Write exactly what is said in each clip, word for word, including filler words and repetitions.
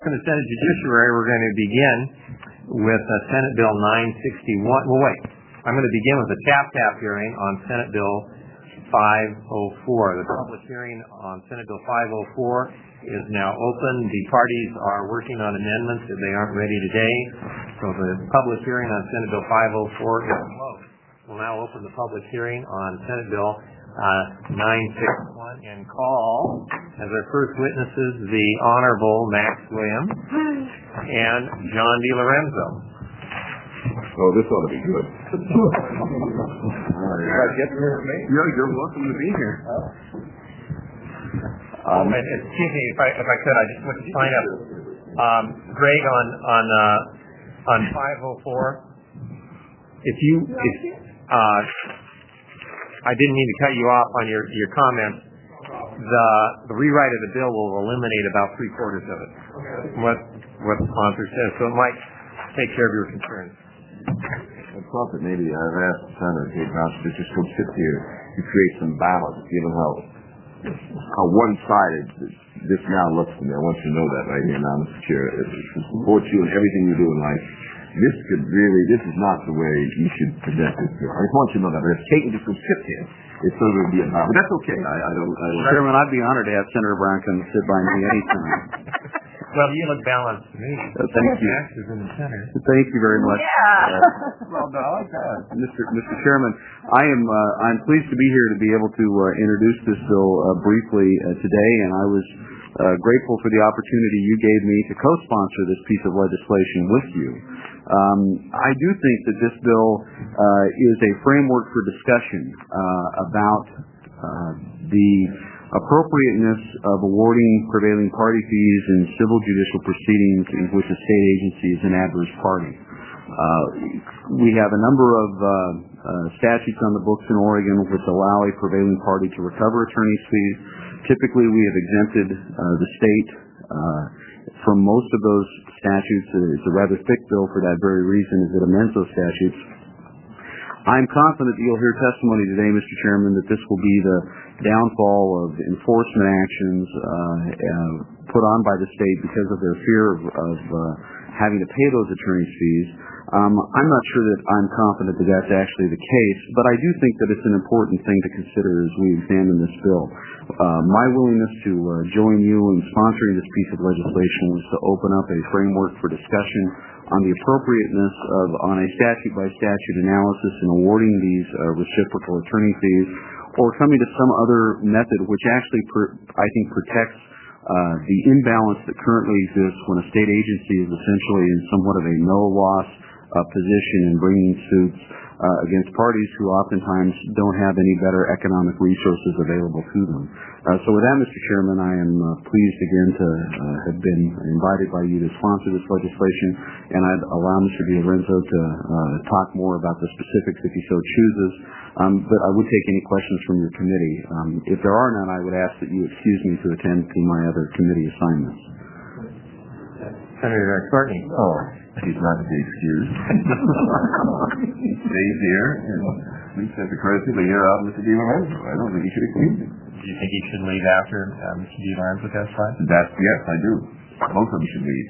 For the Senate Judiciary, we're going to begin with uh, Senate Bill nine sixty-one. Well, wait. I'm going to begin with a tap-tap hearing on Senate Bill five oh four. The public hearing on Senate Bill five oh four is now open. The parties are working on amendments if they aren't ready today. So the public hearing on Senate Bill five oh four is closed. We'll now open the public hearing on Senate Bill uh, nine sixty-one and call as our first witnesses the Honorable Max Williams and John DiLorenzo. Oh, this ought to be good. All right. Get here with me? Yeah, you're welcome to be here. Um, and, and excuse me, if I if I could, I just want to sign up. Um, Greg on on uh, on five oh four. If you if uh, I didn't mean to cut you off on your your comments. The the rewrite of the bill will eliminate about three quarters of it. What what the sponsor says, so it might take care of your concerns. I thought that maybe I've asked Senator Kate Mouse to just go sit here to create some balance, given how how one-sided this now looks to me. I want you to know that right here now, Mister Chair. It supports you in everything you do in life. This could really, this is not the way you should present this bill. I just want you to know that. But if Kate just go sit here, it's sort of be a balance. But that's okay. I, I don't. I don't Chairman, I'd be honored to have Senator Brown come sit by me anytime. Well, you look balanced to me. Uh, thank you. In the center. Thank you very much. Yeah. Uh, well, no, I like that. Mister Mister Chairman, I am uh, I'm pleased to be here to be able to uh, introduce this bill uh, briefly uh, today, and I was uh, grateful for the opportunity you gave me to co-sponsor this piece of legislation with you. Um, I do think that this bill uh, is a framework for discussion uh, about uh, the appropriateness of awarding prevailing party fees in civil judicial proceedings in which a state agency is an adverse party. Uh, we have a number of uh, uh, statutes on the books in Oregon which allow a prevailing party to recover attorney's fees. Typically, we have exempted uh, the state uh, from most of those statutes. It's a rather thick bill for that very reason, as it amends those statutes. I'm confident that you'll hear testimony today, Mister Chairman, that this will be the downfall of enforcement actions uh, uh, put on by the state because of their fear of, of uh, having to pay those attorney's fees. Um, I'm not sure that I'm confident that that's actually the case, but I do think that it's an important thing to consider as we examine this bill. Uh, my willingness to uh, join you in sponsoring this piece of legislation was to open up a framework for discussion on the appropriateness of, on a statute-by-statute analysis in awarding these uh, reciprocal attorney fees, or coming to some other method which actually, per, I think, protects uh, the imbalance that currently exists when a state agency is essentially in somewhat of a no-loss uh, position in bringing suits uh, against parties who oftentimes don't have any better economic resources available to them. Uh, so with that, Mister Chairman, I am uh, pleased again to uh, have been invited by you to sponsor this legislation, and I'd allow Mister DiLorenzo to uh, talk more about the specifics if he so chooses. Um, but I would take any questions from your committee. Um, if there are none, I would ask that you excuse me to attend to my other committee assignments. Senator Courtney. Oh, he's not to be excused. He stays here, and we sent the courtesy to hear out Mister DiLorenzo. I don't think he should excuse him. Do you think he should leave after uh, Mister DiLorenzo testifies? That, yes, I do. Both of them should leave.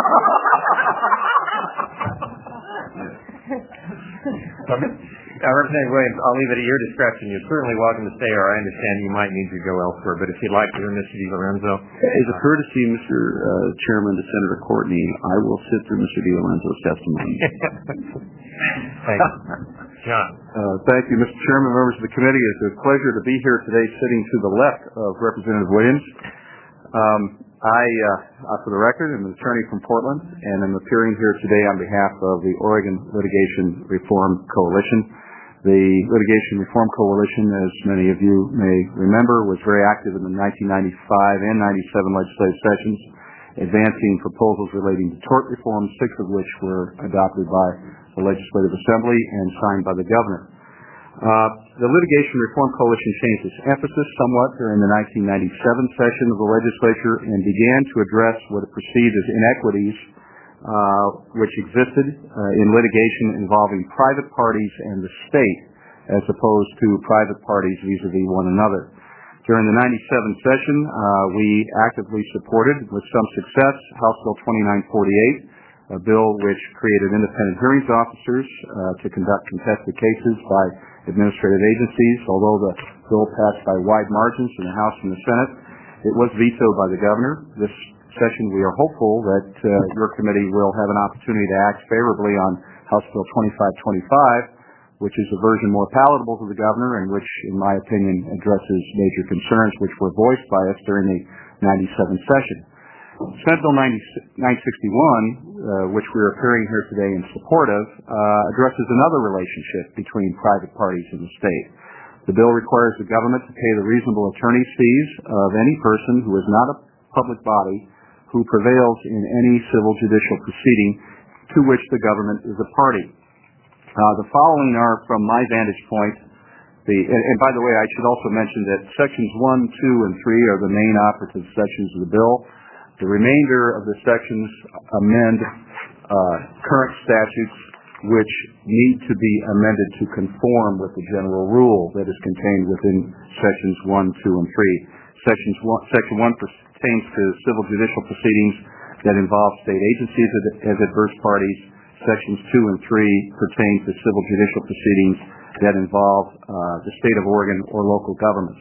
Uh, Representative Williams, I'll leave it at your discretion. You're certainly welcome to stay, or I understand you might need to go elsewhere. But if you'd like to hear Mister DiLorenzo. As a courtesy, Mister Uh, Chairman, to Senator Courtney, I will sit through Mister DiLorenzo's testimony. Thank you. John. Uh, thank you, Mister Chairman, members of the committee. It's a pleasure to be here today sitting to the left of Representative Williams. Um, I, uh, for the record, am an attorney from Portland, and I'm appearing here today on behalf of the Oregon Litigation Reform Coalition. The Litigation Reform Coalition, as many of you may remember, was very active in the nineteen ninety-five and ninety-seven legislative sessions, advancing proposals relating to tort reform, six of which were adopted by the Legislative Assembly and signed by the Governor. Uh, the Litigation Reform Coalition changed its emphasis somewhat during the nineteen ninety-seven session of the legislature and began to address what it perceived as inequities uh, which existed uh, in litigation involving private parties and the state as opposed to private parties vis-a-vis one another. During the ninety-seven session, uh, we actively supported, with some success, House Bill twenty-nine forty-eight, a bill which created independent hearings officers uh, to conduct contested cases by administrative agencies. Although the bill passed by wide margins in the House and the Senate, it was vetoed by the governor. This session, we are hopeful that uh, your committee will have an opportunity to act favorably on House Bill twenty-five twenty-five, which is a version more palatable to the governor and which, in my opinion, addresses major concerns which were voiced by us during the ninety-seven session. Senate Bill nine sixty-one, uh, which we are appearing here today in support of, uh, addresses another relationship between private parties and the state. The bill requires the government to pay the reasonable attorney's fees of any person who is not a public body who prevails in any civil judicial proceeding to which the government is a party. Uh, the following are, from my vantage point, the, and, and by the way, I should also mention that sections one, two, and three are the main operative sections of the bill. The remainder of the sections amend uh, current statutes which need to be amended to conform with the general rule that is contained within sections one, two, and three. Sections one, section one pertains to civil judicial proceedings that involve state agencies as adverse parties. Sections two and three pertain to civil judicial proceedings that involve uh, the state of Oregon or local governments.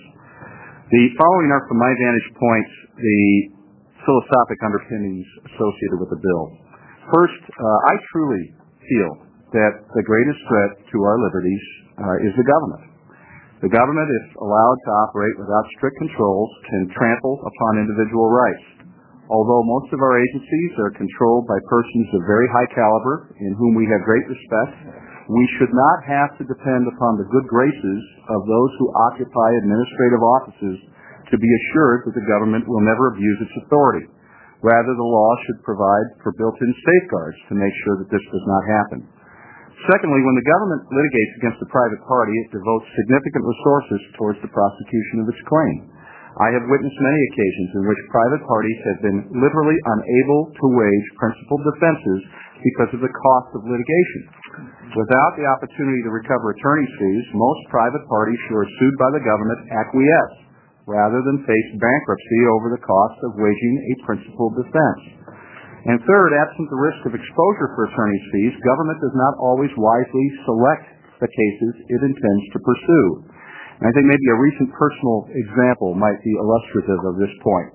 The following are, from my vantage point, the philosophic underpinnings associated with the bill. First, uh, I truly feel that the greatest threat to our liberties uh, is the government. The government, if allowed to operate without strict controls, can trample upon individual rights. Although most of our agencies are controlled by persons of very high caliber in whom we have great respect, we should not have to depend upon the good graces of those who occupy administrative offices to be assured that the government will never abuse its authority. Rather, the law should provide for built-in safeguards to make sure that this does not happen. Secondly, when the government litigates against a private party, it devotes significant resources towards the prosecution of its claim. I have witnessed many occasions in which private parties have been literally unable to wage principal defenses because of the cost of litigation. Without the opportunity to recover attorney's fees, most private parties who are sued by the government acquiesce rather than face bankruptcy over the cost of waging a principal defense. And third, absent the risk of exposure for attorney's fees, government does not always wisely select the cases it intends to pursue. And I think maybe a recent personal example might be illustrative of this point.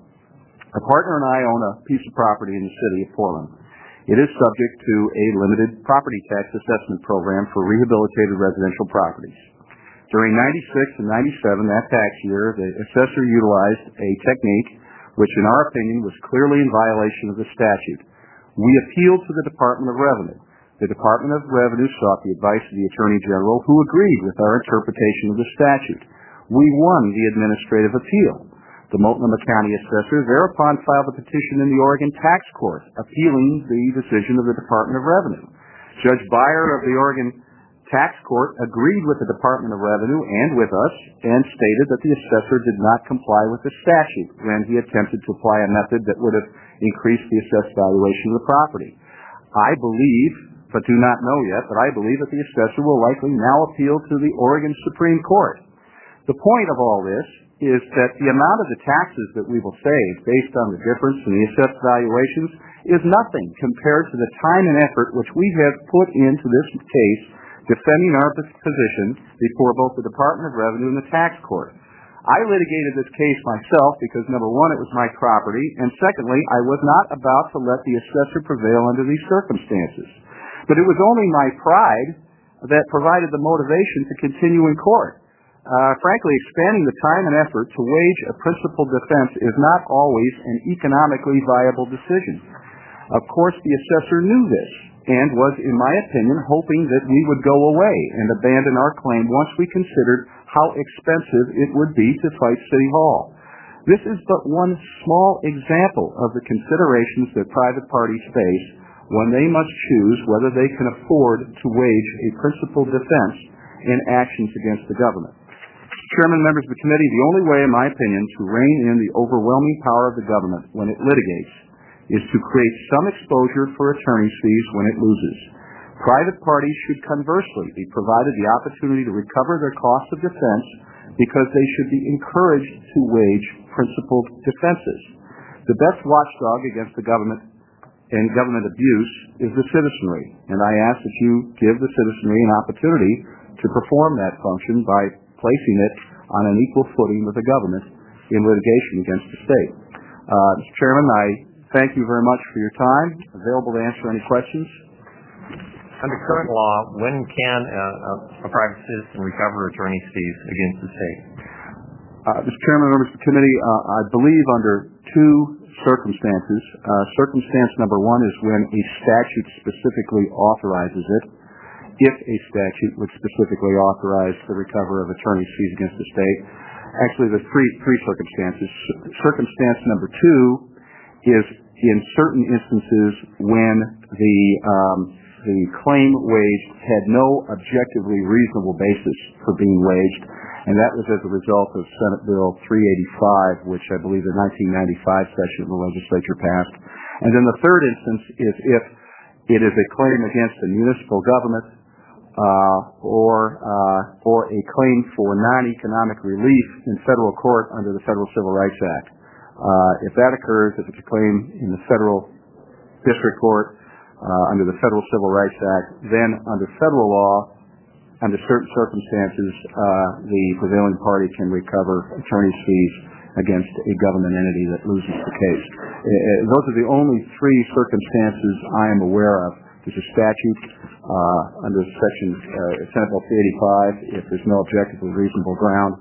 A partner and I own a piece of property in the city of Portland. It is subject to a limited property tax assessment program for rehabilitated residential properties. During ninety-six and ninety-seven, that tax year, the assessor utilized a technique which in our opinion was clearly in violation of the statute. We appealed to the Department of Revenue. The Department of Revenue sought the advice of the Attorney General, who agreed with our interpretation of the statute. We won the administrative appeal. The Multnomah County Assessor thereupon filed a petition in the Oregon Tax Court, appealing the decision of the Department of Revenue. Judge Beyer of the Oregon Tax Court agreed with the Department of Revenue and with us and stated that the assessor did not comply with the statute when he attempted to apply a method that would have increased the assessed valuation of the property. I believe, but do not know yet, but I believe that the assessor will likely now appeal to the Oregon Supreme Court. The point of all this is that the amount of the taxes that we will save based on the difference in the assessed valuations is nothing compared to the time and effort which we have put into this case defending our position before both the Department of Revenue and the tax court. I litigated this case myself because, number one, it was my property, and secondly, I was not about to let the assessor prevail under these circumstances. But it was only my pride that provided the motivation to continue in court. Uh, frankly, expanding the time and effort to wage a principal defense is not always an economically viable decision. Of course, the assessor knew this and was, in my opinion, hoping that we would go away and abandon our claim once we considered how expensive it would be to fight City Hall. This is but one small example of the considerations that private parties face when they must choose whether they can afford to wage a principal defense in actions against the government. Chairman, members of the committee, the only way, in my opinion, to rein in the overwhelming power of the government when it litigates is to create some exposure for attorney's fees when it loses. Private parties should conversely be provided the opportunity to recover their cost of defense because they should be encouraged to wage principled defenses. The best watchdog against the government and government abuse is the citizenry, and I ask that you give the citizenry an opportunity to perform that function by placing it on an equal footing with the government in litigation against the state. Uh, Mister Chairman, I thank you very much for your time. Available to answer any questions. Under current law, when can a, a private citizen recover attorney's fees against the state? Uh, Mister Chairman, members of the committee, uh, I believe under two circumstances. Uh, circumstance number one is when a statute specifically authorizes it. If a statute would specifically authorize the recovery of attorney's fees against the state. Actually, there's three, three circumstances. Circumstance number two is in certain instances when the um, the claim waged had no objectively reasonable basis for being waged, and that was as a result of Senate Bill three eighty-five, which I believe the nineteen ninety-five session of the legislature passed. And then the third instance is if it is a claim against a municipal government uh, or uh, or a claim for non-economic relief in federal court under the Federal Civil Rights Act. Uh, if that occurs, if it's a claim in the federal district court uh, under the Federal Civil Rights Act, then under federal law, under certain circumstances, uh, the prevailing party can recover attorney's fees against a government entity that loses the case. Uh, those are the only three circumstances I am aware of. There's a statute uh, under Section uh, Senate Bill three eighty-five if there's no objectively reasonable ground,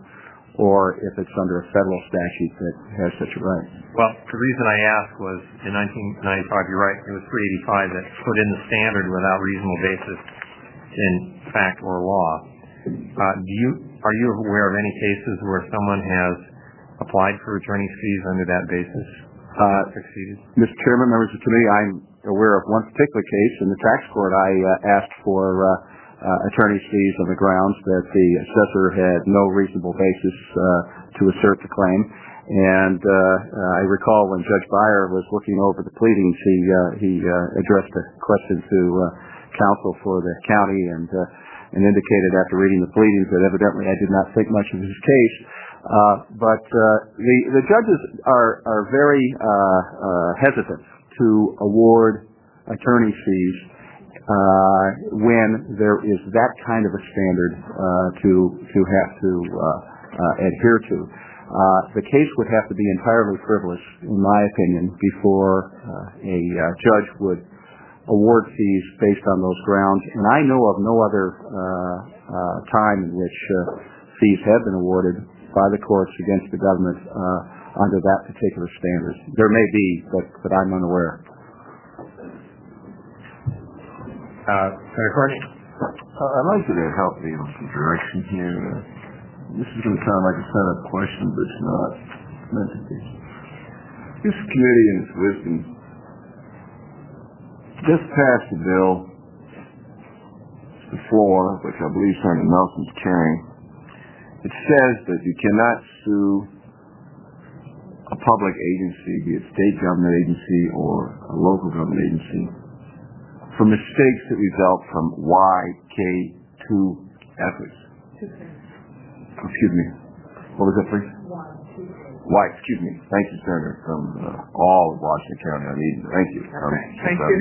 or if it's under a federal statute that has such a right. Well, the reason I asked was in nineteen ninety-five, you're right, it was three eighty-five that put in the standard without reasonable basis in fact or law. Uh, do you are you aware of any cases where someone has applied for attorney's fees under that basis? Uh, succeeded? Mister Chairman, members of the committee, I'm aware of one particular case. In the tax court, I uh, asked for uh, uh, attorney's fees on the grounds that the assessor had no reasonable basis uh, to assert the claim. And uh, uh, I recall when Judge Beyer was looking over the pleadings, he uh, he uh, addressed a question to uh, counsel for the county and uh, and indicated after reading the pleadings that evidently I did not think much of his case. Uh, but uh, the the judges are are very uh, uh, hesitant to award attorney fees uh, when there is that kind of a standard uh, to to have to uh, uh, adhere to. Uh, the case would have to be entirely frivolous, in my opinion, before uh, a uh, judge would award fees based on those grounds. And I know of no other uh, uh, time in which uh, fees have been awarded by the courts against the government uh, under that particular standard. There may be, but, but I'm unaware. Uh, Senator Courtney? Uh, I'd like you to help me in some direction here. Uh, this is going to sound like a setup question, but it's not. It's meant to be. This committee, in its wisdom, just passed a bill, the floor, which I believe Senator Nelson's carrying. It says that you cannot sue a public agency, be it state government agency or a local government agency, for mistakes that result from Y K two efforts. Excuse me. What was that, please? Y, excuse me. Thank you, Senator, from uh, all of Washington County. I need Thank you. Um, Thank um, you.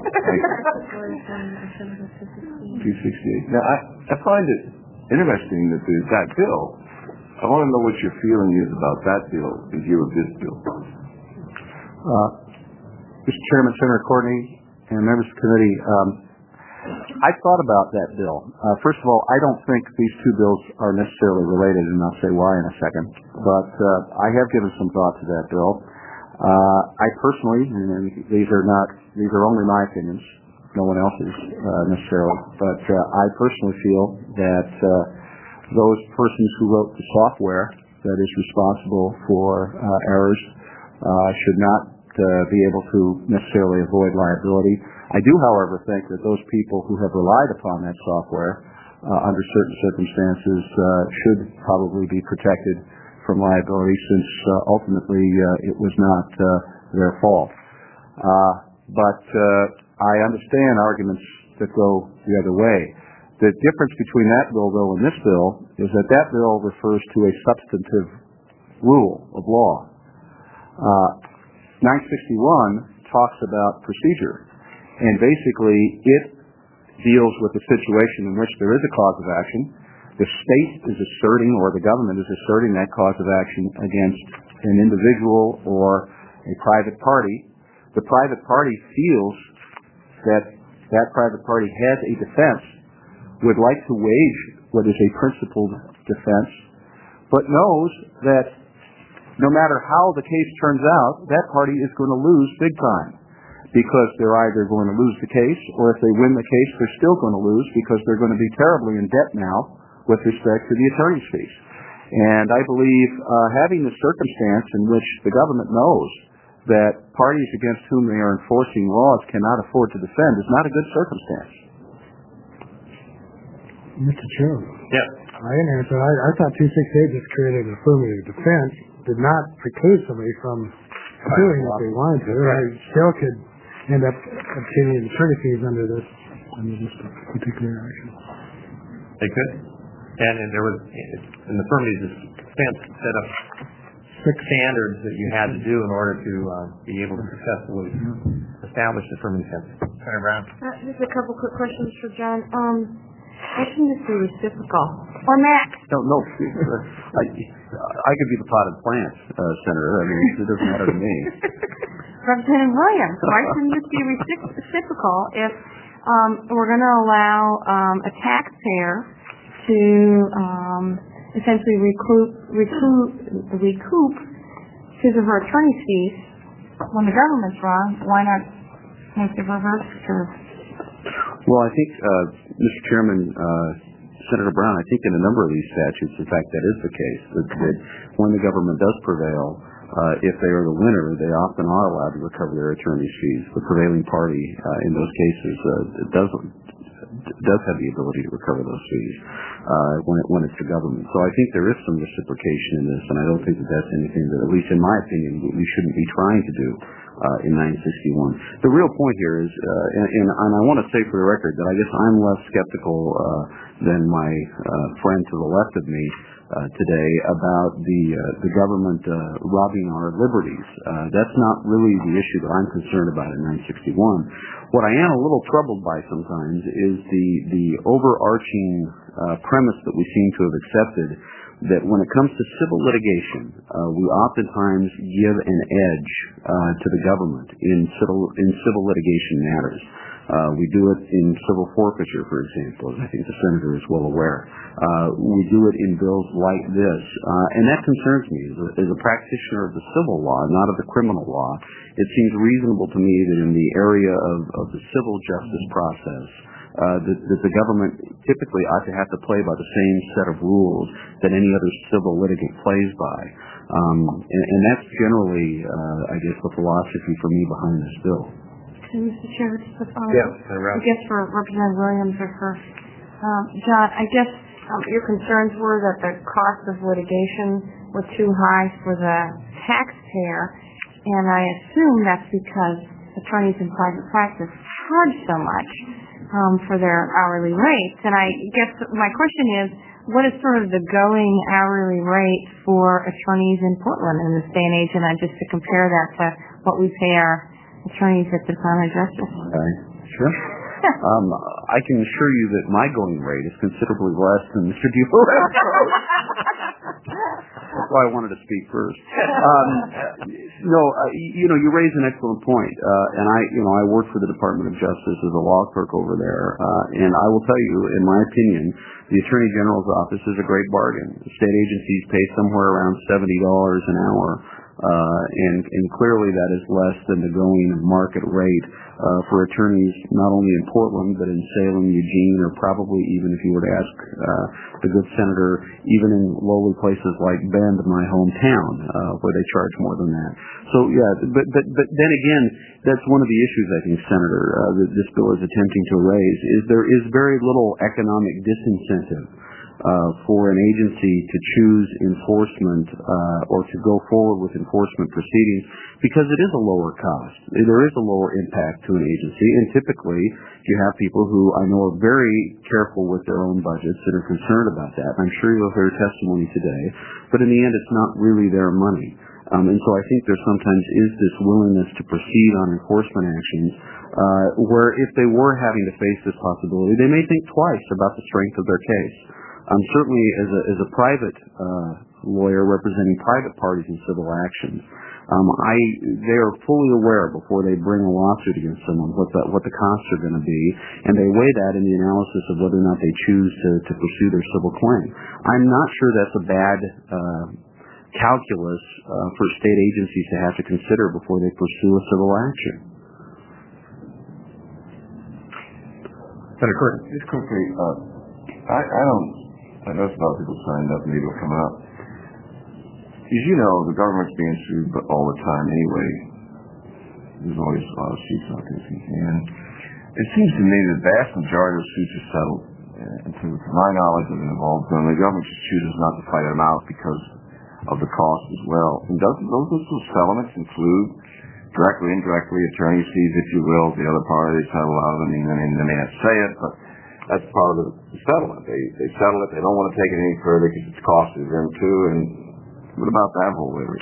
two sixty-eight. Now, I, I find it interesting that there's that bill. I want to know what your feeling is about that bill in view of this bill. Uh, Mister Chairman, Senator Courtney, and members of the committee, um, I thought about that bill. Uh, first of all, I don't think these two bills are necessarily related, and I'll say why in a second. But uh, I have given some thought to that bill. Uh, I personally, and these are not, these are only my opinions, no one else's uh, necessarily, but uh, I personally feel that uh, those persons who wrote the software that is responsible for uh, errors uh, should not uh, be able to necessarily avoid liability. I do, however, think that those people who have relied upon that software uh, under certain circumstances uh, should probably be protected from liability, since uh, ultimately uh, it was not uh, their fault. Uh, but uh, I understand arguments that go the other way. The difference between that bill, though, and this bill is that that bill refers to a substantive rule of law. Uh, nine sixty-one talks about procedure, and basically it deals with a situation in which there is a cause of action. The state is asserting, or the government is asserting, that cause of action against an individual or a private party. The private party feels that that private party has a defense, would like to wage what is a principled defense, but knows that no matter how the case turns out, that party is going to lose big time, because they're either going to lose the case, or if they win the case, they're still going to lose because they're going to be terribly in debt now with respect to the attorney's fees. And I believe uh, having the circumstance in which the government knows that parties against whom they are enforcing laws cannot afford to defend is not a good circumstance. Mister Chairman. Yes. I didn't answer. I, I thought two sixty-eight just created an affirmative defense, did not preclude somebody from suing if they wanted to. I still could end up obtaining attorney fees under this, under this particular action. They could. And, and there was, in the affirmative defense, set up six standards that you had to do in order to uh, be able to successfully establish the affirmative defense. Senator Brown. Uh, just a couple quick questions for John. Um, I shouldn't just be reciprocal. Or Max. No, no. I, I could be the potted plant, uh, Senator. I mean, it doesn't matter to me. Representative Williams, why shouldn't this be recip- reciprocal if um, we're going to allow um, a taxpayer to um, essentially recoup, recoup, recoup his or her attorney's fees when the government's wrong? Why not make the reverse curve? Well, I think, uh, Mister Chairman, uh, Senator Brown, I think in a number of these statutes, in fact, that is the case, that, that when the government does prevail, uh, if they are the winner, they often are allowed to recover their attorney's fees. The prevailing party uh, in those cases uh, does does have the ability to recover those fees uh, when, it, when it's the government. So I think there is some reciprocation in this, and I don't think that that's anything that, at least in my opinion, we shouldn't be trying to do uh, in nine sixty-one. The real point here is, uh, and, and, and I want to say for the record that I guess I'm less skeptical uh, than my uh, friend to the left of me uh, today about the uh, the government uh, robbing our liberties. Uh, that's not really the issue that I'm concerned about in nine sixty-one. What I am a little troubled by sometimes is the the overarching uh, premise that we seem to have accepted, that when it comes to civil litigation, uh, we oftentimes give an edge uh, to the government in civil in civil litigation matters. Uh, we do it in civil forfeiture, for example, as I think the Senator is well aware. Uh, we do it in bills like this, uh, and that concerns me. As a, as a practitioner of the civil law, not of the criminal law, it seems reasonable to me that in the area of, of the civil justice process, uh, that, that the government typically ought to have to play by the same set of rules that any other civil litigant plays by. Um, and, and that's generally, uh, I guess, the philosophy for me behind this bill. Okay, Mister Chair, just a follow-up. Yes, I guess for Representative Williams or for um, John, I guess um, your concerns were that the cost of litigation were too high for the taxpayer, and I assume that's because attorneys in private practice charge so much um, for their hourly rates. And I guess my question is, what is sort of the going hourly rate for attorneys in Portland in this day and age, and I just to compare that to what we pay our attorneys at the Department of Justice? Okay, sure. um, I can assure you that my going rate is considerably less than Mister DiLorenzo's. That's why I wanted to speak first. Um, no, uh, you know, you raise an excellent point, uh, and I, you know, I work for the Department of Justice as a law clerk over there, uh, and I will tell you, in my opinion, the Attorney General's office is a great bargain. State agencies pay somewhere around seventy dollars an hour. Uh, and, and clearly that is less than the going market rate uh, for attorneys not only in Portland but in Salem, Eugene, or probably even if you were to ask uh, the good senator, even in lowly places like Bend, my hometown, uh, where they charge more than that. So yeah, but but but then again, that's one of the issues I think, Senator, uh, that this bill is attempting to raise is there is very little economic disincentive uh, for an agency to choose enforcement uh, or to go forward with enforcement proceedings because it is a lower cost. There is a lower impact to an agency, and typically you have people who I know are very careful with their own budgets and are concerned about that. I'm sure you'll hear testimony today, but in the end it's not really their money. Um, and so I think there sometimes is this willingness to proceed on enforcement actions uh, where if they were having to face this possibility, they may think twice about the strength of their case. Um, certainly as a, as a private uh, lawyer representing private parties in civil actions, um, I, they are fully aware before they bring a lawsuit against someone what the, what the costs are going to be, and they weigh that in the analysis of whether or not they choose to, to pursue their civil claim. I'm not sure that's a bad uh, calculus uh, for state agencies to have to consider before they pursue a civil action. Senator Curtin. Just quickly, uh, I, I don't, I know a lot of people signed up and maybe it'll come out. As you know, the government's being sued all the time anyway. There's always a lot of suits out there. And it seems to me the vast majority of suits are settled. And to my knowledge of it involved, the government just chooses not to fight them out because of the cost as well. And doesn't those those settlements include directly, indirectly, attorney's fees, if you will, the other party they settle out? I mean, I mean, they may not say it, but that's part of the settlement. They they settle it. They don't want to take it any further because it's costing them too. And what about that whole area?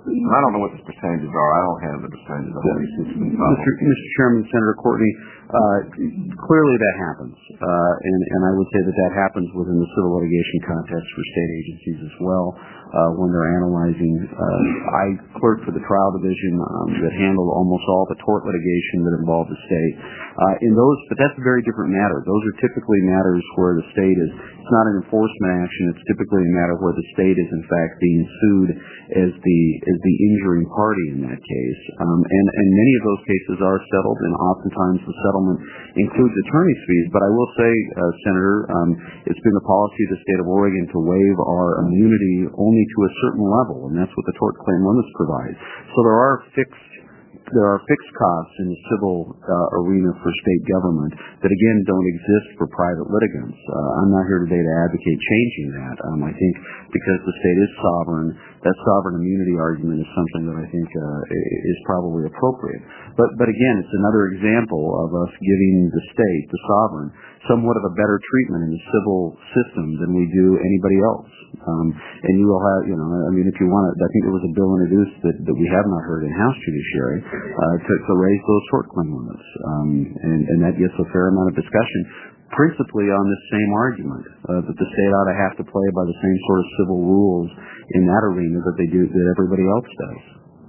I don't know what the percentages are. I don't have the percentages. Of Mister Mister Chairman, Senator Courtney, uh, clearly that happens, uh, and, and I would say that that happens within the civil litigation context for state agencies as well. Uh, when they're analyzing, uh, I clerked for the trial division um, that handled almost all the tort litigation that involved the state. Uh, in those, but that's a very different matter. Those are typically matters where the state is. It's not an enforcement action. It's typically a matter where the state is in fact being sued as the as the injuring party in that case. Um, and and many of those cases are settled, and oftentimes the settlement includes attorney's fees. But I will say, uh, Senator, um, it's been the policy of the state of Oregon to waive our immunity only to a certain level, and that's what the tort claim limits provide. So there are fixed there are fixed costs in the civil uh, arena for state government that again don't exist for private litigants. Uh, I'm not here today to advocate changing that. Um, I think because the state is sovereign, that sovereign immunity argument is something that I think uh, is probably appropriate. But but again, it's another example of us giving the state, the sovereign, somewhat of a better treatment in the civil system than we do anybody else. Um, and you will have, you know, I mean, if you want to, I think there was a bill introduced that, that we have not heard in House Judiciary uh, to, to raise those tort claim limits. Um, and, and that gets a fair amount of discussion, principally on this same argument, uh, that the state ought to have to play by the same sort of civil rules in that arena that they do, that everybody else does.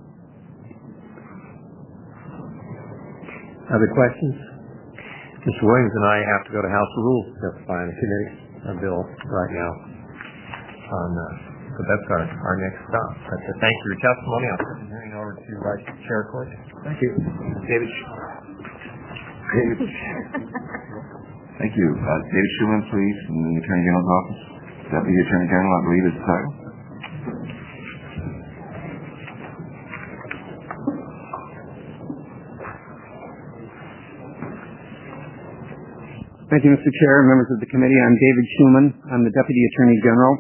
Other questions? Mister Williams and I have to go to House Rules to testify on a committee a bill right now. On, uh, so that's our, our next stop. But, uh, thank you for your testimony. I'll turn the hearing over to Vice Chair Court. Thank you. David. David. Thank you. Uh, David Schuman, please, from the Attorney General's office. Deputy Attorney General, I believe is the title. Thank you, Mister Chair, members of the committee. I'm David Schuman. I'm the Deputy Attorney General.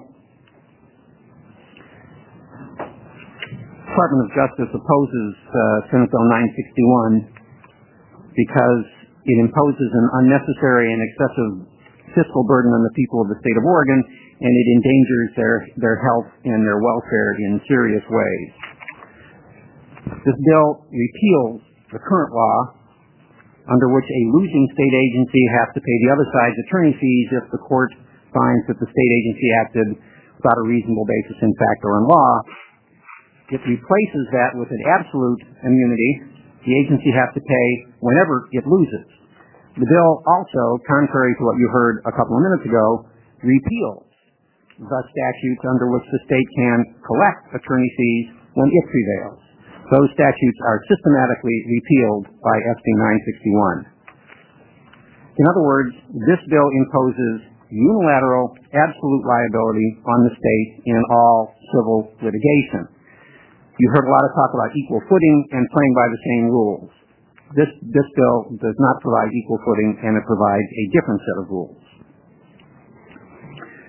The Department of Justice opposes uh, Senate Bill nine sixty-one because it imposes an unnecessary and excessive fiscal burden on the people of the state of Oregon, and it endangers their, their health and their welfare in serious ways. This bill repeals the current law under which a losing state agency has to pay the other side's attorney fees if the court finds that the state agency acted without a reasonable basis in fact or in law. It replaces that with an absolute immunity. The agency has to pay whenever it loses. The bill also, contrary to what you heard a couple of minutes ago, repeals the statutes under which the state can collect attorney fees when it prevails. Those statutes are systematically repealed by S B nine sixty-one. In other words, this bill imposes unilateral, absolute liability on the state in all civil litigation. You heard a lot of talk about equal footing and playing by the same rules. This, this bill does not provide equal footing, and it provides a different set of rules.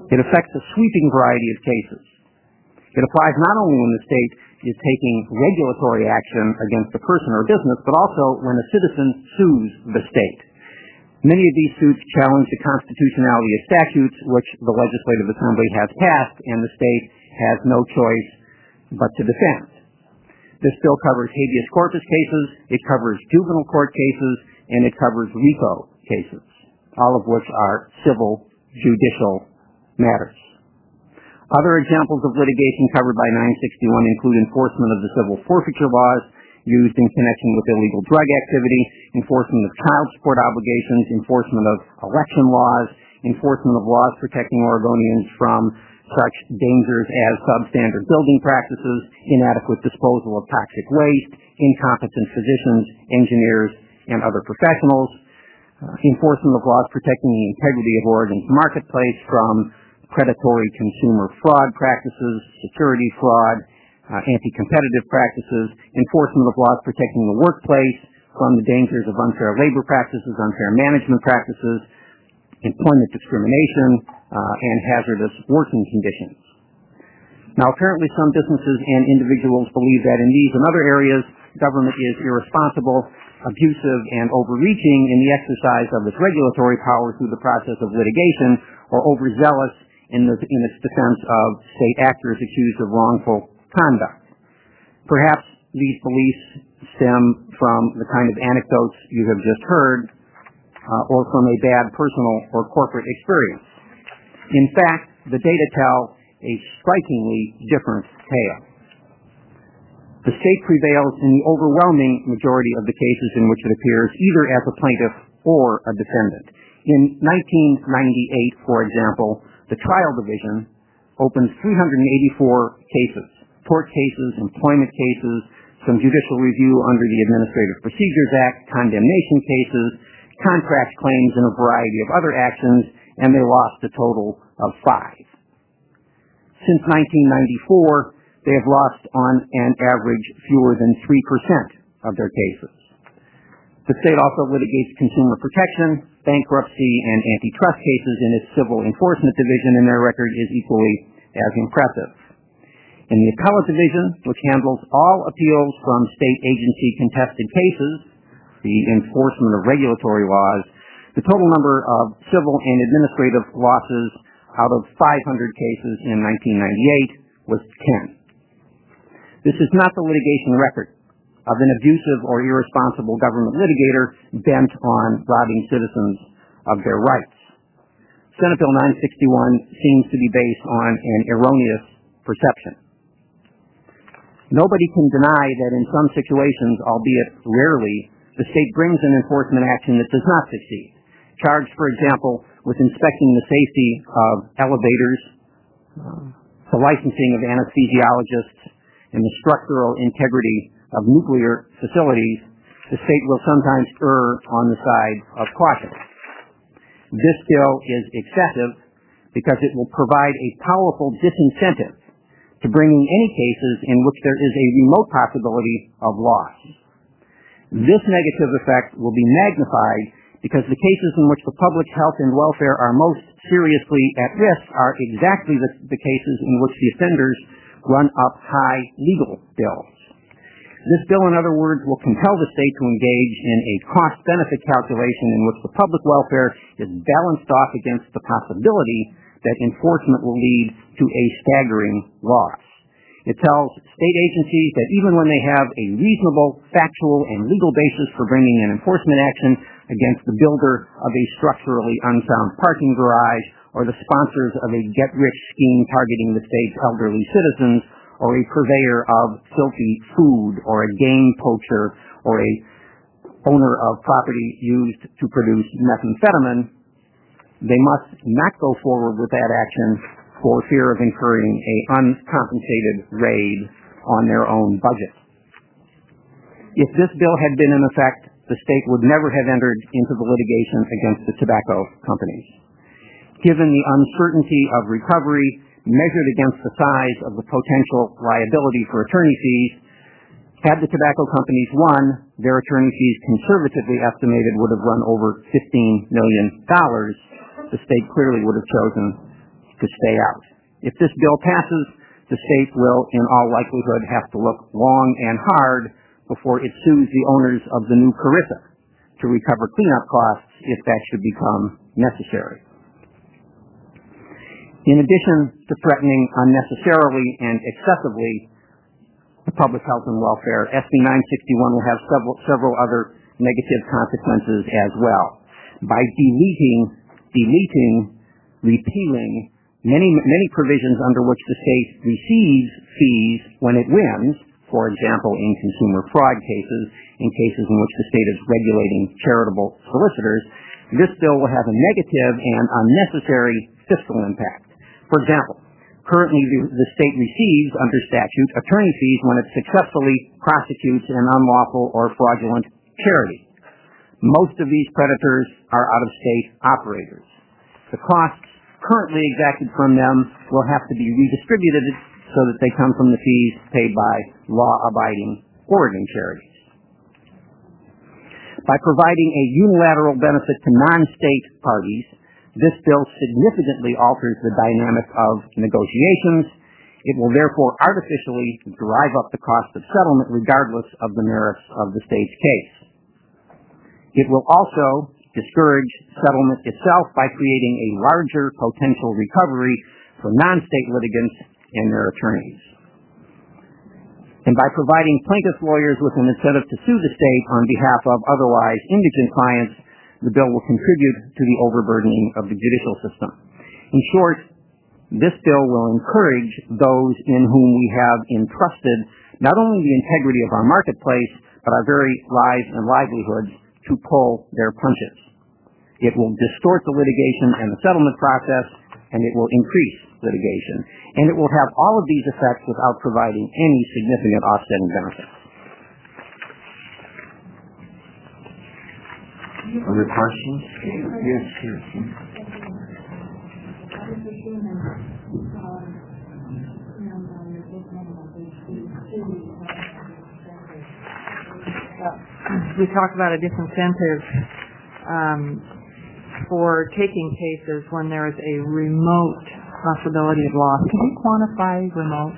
It affects a sweeping variety of cases. It applies not only when the state is taking regulatory action against a person or business, but also when a citizen sues the state. Many of these suits challenge the constitutionality of statutes which the Legislative Assembly has passed, and the state has no choice but to defend. This bill covers habeas corpus cases, it covers juvenile court cases, and it covers RICO cases, all of which are civil judicial matters. Other examples of litigation covered by nine sixty-one include enforcement of the civil forfeiture laws used in connection with illegal drug activity, enforcement of child support obligations, enforcement of election laws, enforcement of laws protecting Oregonians from such dangers as substandard building practices, inadequate disposal of toxic waste, incompetent physicians, engineers, and other professionals, uh, enforcement of laws protecting the integrity of Oregon's marketplace from predatory consumer fraud practices, security fraud, uh, anti-competitive practices, enforcement of laws protecting the workplace from the dangers of unfair labor practices, unfair management practices, employment discrimination, uh, and hazardous working conditions. Now, apparently some businesses and individuals believe that in these and other areas, government is irresponsible, abusive, and overreaching in the exercise of its regulatory power through the process of litigation, or overzealous in, the, in its defense of state actors accused of wrongful conduct. Perhaps these beliefs stem from the kind of anecdotes you have just heard, uh, or from a bad personal or corporate experience. In fact, the data tell a strikingly different tale. The state prevails in the overwhelming majority of the cases in which it appears either as a plaintiff or a defendant. In nineteen ninety-eight, for example, the trial division opened three hundred eighty-four cases, tort cases, employment cases, some judicial review under the Administrative Procedures Act, condemnation cases, contract claims, and a variety of other actions, and they lost a total of five. Since nineteen ninety-four, they have lost on an average fewer than three percent of their cases. The state also litigates consumer protection, bankruptcy, and antitrust cases in its civil enforcement division, and their record is equally as impressive. In the appellate division, which handles all appeals from state agency contested cases, the enforcement of regulatory laws, the total number of civil and administrative losses out of five hundred cases in nineteen ninety-eight was ten. This is not the litigation record of an abusive or irresponsible government litigator bent on robbing citizens of their rights. Senate Bill nine sixty-one seems to be based on an erroneous perception. Nobody can deny that in some situations, albeit rarely, the state brings an enforcement action that does not succeed. Charged, for example, with inspecting the safety of elevators, uh, the licensing of anesthesiologists, and the structural integrity of nuclear facilities, the state will sometimes err on the side of caution. This bill is excessive because it will provide a powerful disincentive to bringing any cases in which there is a remote possibility of loss. This negative effect will be magnified because the cases in which the public's health and welfare are most seriously at risk are exactly the, the cases in which the offenders run up high legal bills. This bill, in other words, will compel the state to engage in a cost-benefit calculation in which the public welfare is balanced off against the possibility that enforcement will lead to a staggering loss. It tells state agencies that even when they have a reasonable, factual, and legal basis for bringing an enforcement action against the builder of a structurally unsound parking garage or the sponsors of a get-rich scheme targeting the state's elderly citizens, or a purveyor of filthy food, or a game poacher, or a owner of property used to produce methamphetamine, they must not go forward with that action for fear of incurring a uncompensated raid on their own budget. If this bill had been in effect, the state would never have entered into the litigation against the tobacco companies. Given the uncertainty of recovery measured against the size of the potential liability for attorney fees, had the tobacco companies won, their attorney fees conservatively estimated would have run over fifteen million dollars. The state clearly would have chosen to stay out. If this bill passes, the state will, in all likelihood, have to look long and hard before it sues the owners of the new Carissa to recover cleanup costs if that should become necessary. In addition to threatening unnecessarily and excessively the public health and welfare, S B nine sixty-one will have several, several other negative consequences as well. By deleting, deleting, repealing many, many provisions under which the state receives fees when it wins, for example, in consumer fraud cases, in cases in which the state is regulating charitable solicitors, this bill will have a negative and unnecessary fiscal impact. For example, currently the, the state receives, under statute, attorney fees when it successfully prosecutes an unlawful or fraudulent charity. Most of these creditors are out-of-state operators. The costs currently exacted from them will have to be redistributed so that they come from the fees paid by law-abiding Oregon charities. By providing a unilateral benefit to non-state parties, this bill significantly alters the dynamic of negotiations. It will therefore artificially drive up the cost of settlement regardless of the merits of the state's case. It will also discourage settlement itself by creating a larger potential recovery for non-state litigants and their attorneys. And by providing plaintiff lawyers with an incentive to sue the state on behalf of otherwise indigent clients, the bill will contribute to the overburdening of the judicial system. In short, this bill will encourage those in whom we have entrusted not only the integrity of our marketplace, but our very lives and livelihoods to pull their punches. It will distort the litigation and the settlement process, and it will increase litigation. And it will have all of these effects without providing any significant offsetting benefits. Other questions? Yes, sure. We talked about a disincentive um, for taking cases when there is a remote possibility of loss. Can you quantify remote?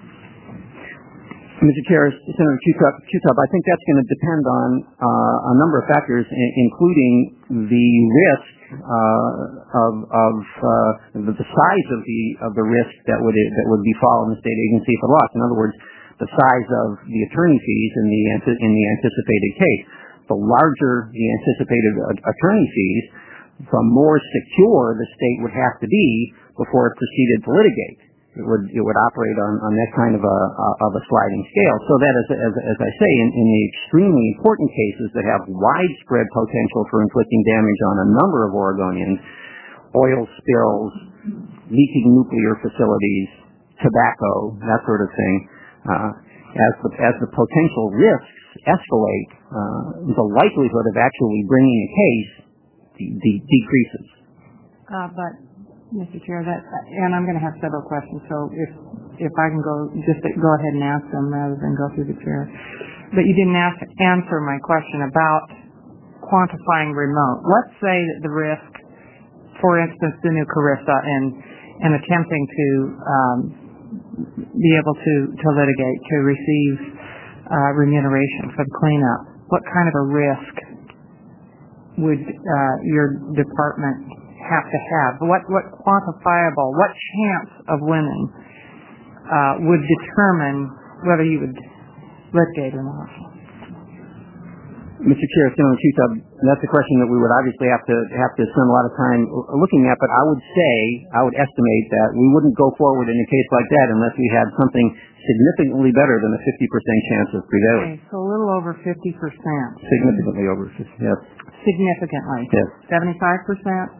Mister Chair, Senator Qutub, I think that's going to depend on uh, a number of factors, I- including the risk uh, of, of uh, the, the size of the of the risk that would that would befall the state agency if it lost. In other words, the size of the attorney fees in the in the anticipated case. The larger the anticipated attorney fees, the more secure the state would have to be before it proceeded to litigate. It would it would operate on, on that kind of a of a sliding scale. So that, as as, as I say, in, in the extremely important cases that have widespread potential for inflicting damage on a number of Oregonians, oil spills, leaking nuclear facilities, tobacco, that sort of thing, uh, as the as the potential risks escalate, uh, the likelihood of actually bringing a case de- de- decreases. Uh, but Mister Chair, that, and I'm going to have several questions, so if if I can go, just go ahead and ask them rather than go through the chair. But you didn't ask, answer my question about quantifying remote. Let's say that the risk, for instance, the new Carissa and, and attempting to um, be able to, to litigate, to receive uh, remuneration for the cleanup, what kind of a risk would uh, your department have to have? What what quantifiable, what chance of winning uh, would determine whether you would litigate or not? Mister Chair, Senator Qutub, that's a question that we would obviously have to have to spend a lot of time looking at, but I would say, I would estimate that we wouldn't go forward in a case like that unless we had something significantly better than a fifty percent chance of prevailing. Okay, so a little over fifty percent. Significantly over, yes. Significantly? Yes. seventy-five percent?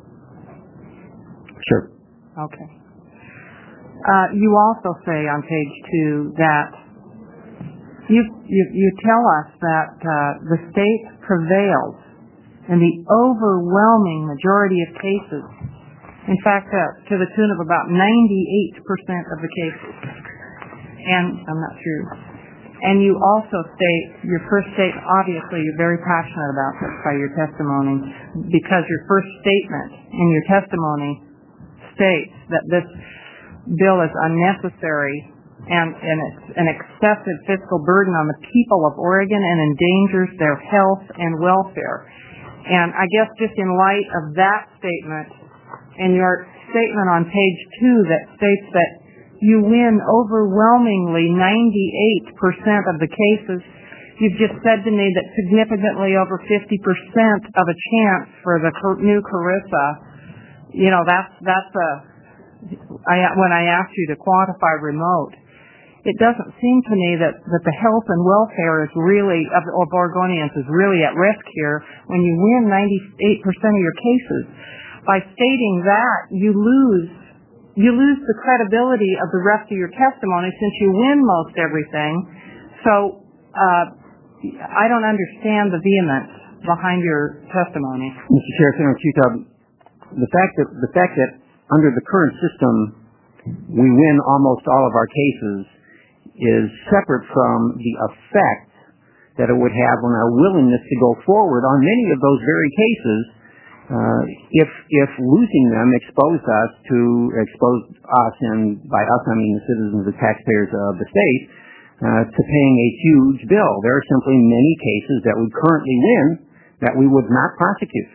Sure. Okay. Uh, you also say on page two that you you, you tell us that uh, the state prevails in the overwhelming majority of cases. In fact, uh, to the tune of about ninety-eight percent of the cases. And I'm not sure. And you also state, your first statement, obviously you're very passionate about this by your testimony, because your first statement in your testimony states that this bill is unnecessary and, and it's an excessive fiscal burden on the people of Oregon and endangers their health and welfare. And I guess just in light of that statement and your statement on page two that states that you win overwhelmingly ninety-eight percent of the cases, you've just said to me that significantly over fifty percent of a chance for the new Carissa, you know, that's, that's a, I, when I asked you to quantify remote, it doesn't seem to me that, that the health and welfare is really, of, of Oregonians is really at risk here when you win ninety-eight percent of your cases. By stating that, you lose, you lose the credibility of the rest of your testimony since you win most everything. So, uh, I don't understand the vehemence behind your testimony. Mister Chair, Senator Q-Tub, the fact that, the fact that under the current system we win almost all of our cases is separate from the effect that it would have on our willingness to go forward on many of those very cases. Uh, if if losing them exposed us to exposed us, and by us I mean the citizens, the taxpayers of the state, uh, to paying a huge bill. There are simply many cases that we currently win that we would not prosecute.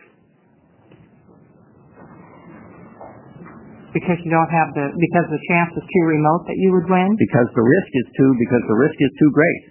Because you don't have the, because the chance is too remote that you would win? Because the risk is too, because the risk is too great.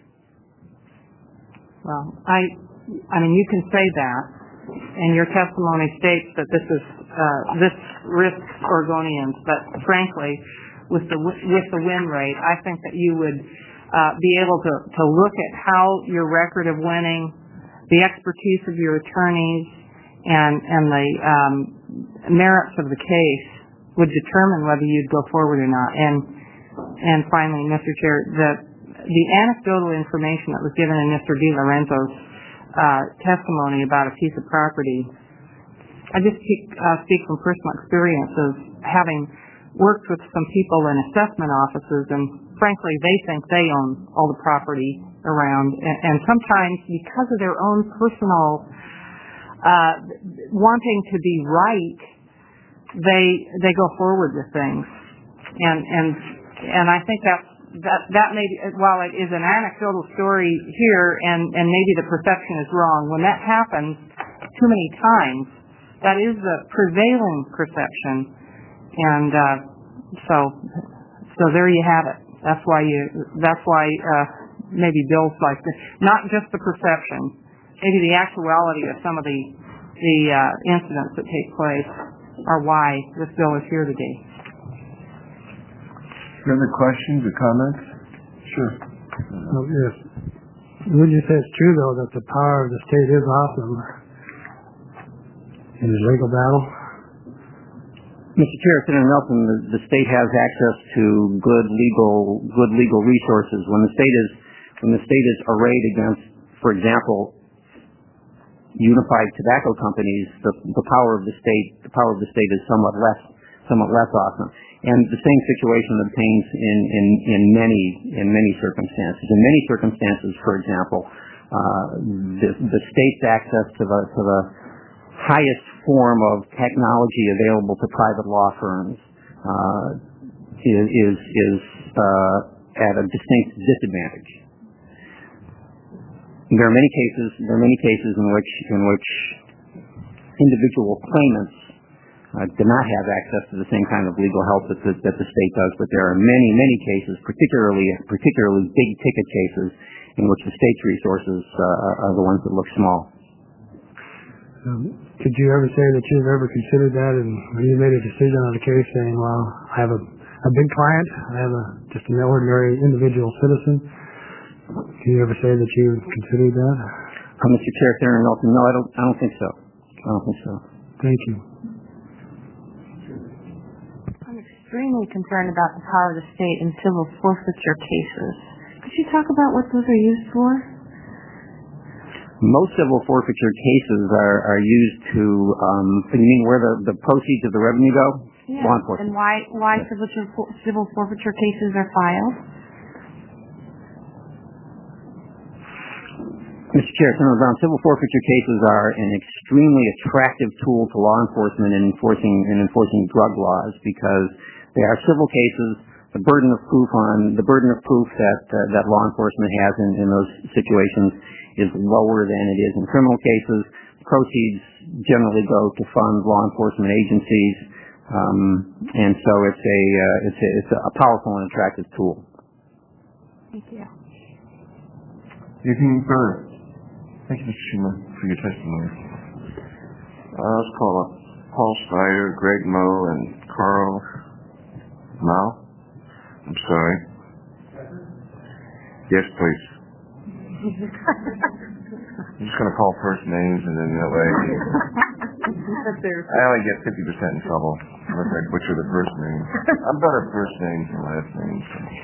Well, I, I mean, you can say that, and your testimony states that this is, uh, this risks Oregonians, but frankly, with the, with the win rate, I think that you would, uh, be able to, to look at how your record of winning, the expertise of your attorneys, and, and the, um, merits of the case would determine whether you'd go forward or not. And and finally, Mister Chair, the the anecdotal information that was given in Mister DiLorenzo's uh, testimony about a piece of property, I just speak, uh, speak from personal experience of having worked with some people in assessment offices, and frankly, they think they own all the property around, and, and sometimes because of their own personal uh, wanting to be right, they they go forward with things, and and and I think that that that may be, while it is an anecdotal story here, and and maybe the perception is wrong, when that happens too many times, that is the prevailing perception, and uh, so so there you have it. That's why you that's why uh, maybe bills like this, not just the perception, maybe the actuality of some of the the uh, incidents that take place are why this bill is here today. Other questions or comments? Sure. Well, yes. Would you say it's true, though, that the power of the state is awesome in the legal battle? Mister Chair, Senator Nelson, the, the state has access to good legal good legal resources. When the state is when the state is arrayed against, for example, unified tobacco companies, the, the power of the state, the power of the state is somewhat less, somewhat less awesome. And the same situation obtains in, in, in many, in many circumstances. In many circumstances, for example, uh, the, the state's access to the, to the highest form of technology available to private law firms, uh, is, is, is, uh, at a distinct disadvantage. There are many cases. There are many cases in which in which individual claimants uh, do not have access to the same kind of legal help that the, that the state does. But there are many, many cases, particularly particularly big ticket cases, in which the state's resources uh, are the ones that look small. Um, could you ever say that you've ever considered that, and when you made a decision on a case, saying, "Well, I have a, a big client, I have a just an ordinary individual citizen." Can you ever say that you considered that? Uh, Mister Chair, Senator Nelson, no, I don't. I don't think so. I don't think so. Thank you. I'm extremely concerned about the power of the state in civil forfeiture cases. Could you talk about what those are used for? Most civil forfeiture cases are, are used to, um, you mean where the, the proceeds of the revenue go? Yeah. Law enforcement. And why why civil, civil forfeiture cases are filed? Mister Chair, Senator Brown, civil forfeiture cases are an extremely attractive tool to law enforcement in enforcing in enforcing drug laws because they are civil cases. The burden of proof on the burden of proof that uh, that law enforcement has in, in those situations is lower than it is in criminal cases. Proceeds generally go to fund law enforcement agencies, um, and so it's a uh, it's a, it's a powerful and attractive tool. Thank you. Anything further? Thank you, Mister Schumer, for your testimony. Uh, let's call up Paul Snyder, Greg Moe, and Carl Mao. I'm sorry. Yes, please. I'm just going to call first names, and then that way I only get fifty percent in trouble unless I butcher the first name. I'm better at first names than last names.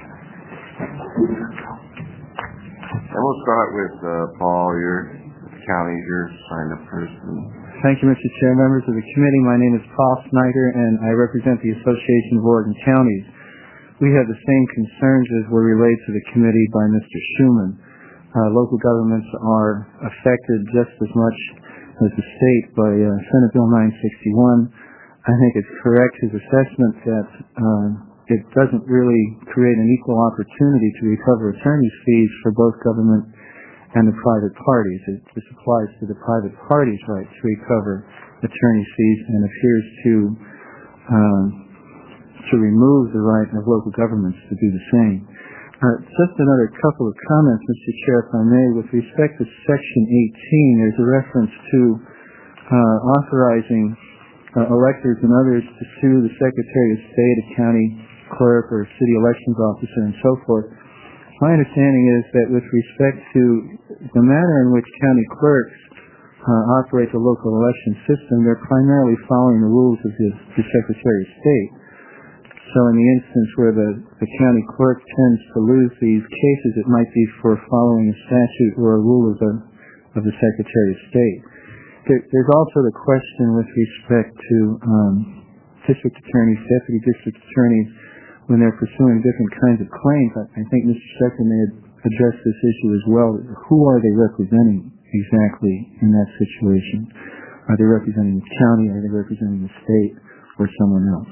And we'll start with uh, Paul. You're county. You're signed up first. Thank you, Mister Chair. Members of the committee, my name is Paul Snyder, and I represent the Association of Oregon Counties. We have the same concerns as were relayed to the committee by Mister Schuman. Uh, local governments are affected just as much as the state by uh, Senate Bill nine sixty-one. I think it's correct his assessment that uh, it doesn't really create an equal opportunity to recover attorney's fees for both government and the private parties. It just applies to the private parties' right to recover attorney's fees and appears to um, to remove the right of local governments to do the same. Uh, just another couple of comments, Mister Chair, if I may. With respect to Section eighteen, there's a reference to uh, authorizing uh, electors and others to sue the Secretary of State, a county clerk, or city elections officer, and so forth. My understanding is that with respect to the manner in which county clerks uh, operate the local election system, they're primarily following the rules of the, the Secretary of State. So in the instance where the, the county clerk tends to lose these cases, it might be for following a statute or a rule of the, of the Secretary of State. There, there's also the question with respect to um, district attorneys, deputy district attorneys, when they're pursuing different kinds of claims. I, I think Mister Secretary may have addressed this issue as well. Who are they representing exactly in that situation? Are they representing the county? Are they representing the state or someone else?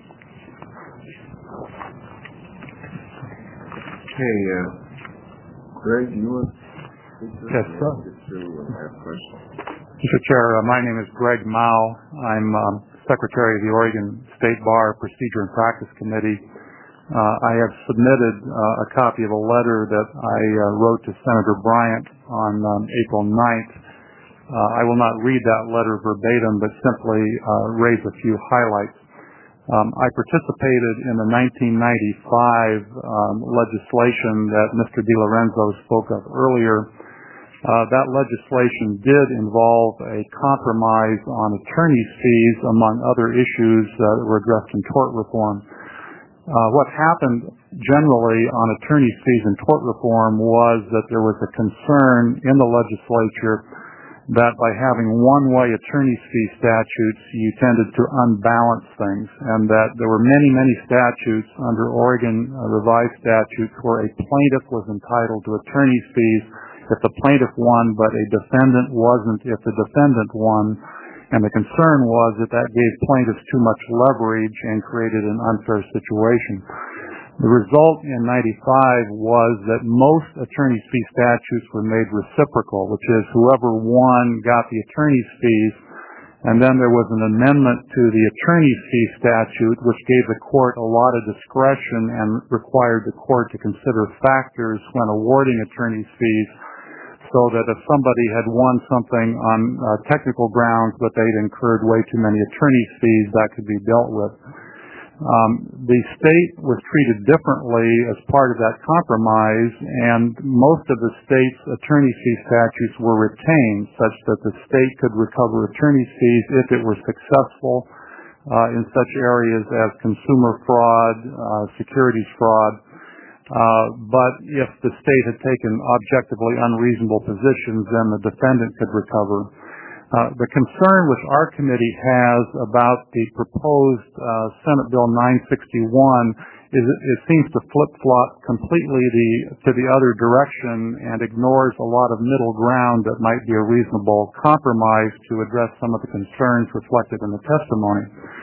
Okay, uh, Greg, do you want to Yes, sir. Mister Chair, uh, my name is Greg Mao. I'm um, Secretary of the Oregon State Bar Procedure and Practice Committee. Uh, I have submitted uh, a copy of a letter that I uh, wrote to Senator Bryant on um, April ninth. Uh, I will not read that letter verbatim, but simply uh, raise a few highlights. Um, I participated in the nineteen ninety-five um, legislation that Mister DiLorenzo spoke of earlier. Uh, that legislation did involve a compromise on attorney's fees, among other issues uh, that were addressed in tort reform. Uh, what happened generally on attorney's fees and tort reform was that there was a concern in the legislature that by having one-way attorney's fee statutes, you tended to unbalance things, and that there were many, many statutes under Oregon uh, revised statutes where a plaintiff was entitled to attorney's fees if the plaintiff won, but a defendant wasn't if the defendant won. And the concern was that that gave plaintiffs too much leverage and created an unfair situation. The result in ninety-five was that most attorney's fee statutes were made reciprocal, which is whoever won got the attorney's fees, and then there was an amendment to the attorney's fee statute which gave the court a lot of discretion and required the court to consider factors when awarding attorney's fees, so that if somebody had won something on uh, technical grounds but they'd incurred way too many attorney's fees, that could be dealt with. Um, the state was treated differently as part of that compromise, and most of the state's attorney fee statutes were retained such that the state could recover attorney's fees if it were successful uh, in such areas as consumer fraud, uh, securities fraud. Uh, but if the state had taken objectively unreasonable positions, then the defendant could recover. Uh, the concern which our committee has about the proposed uh, Senate Bill nine sixty-one is it, it seems to flip-flop completely the, to the other direction and ignores a lot of middle ground that might be a reasonable compromise to address some of the concerns reflected in the testimony.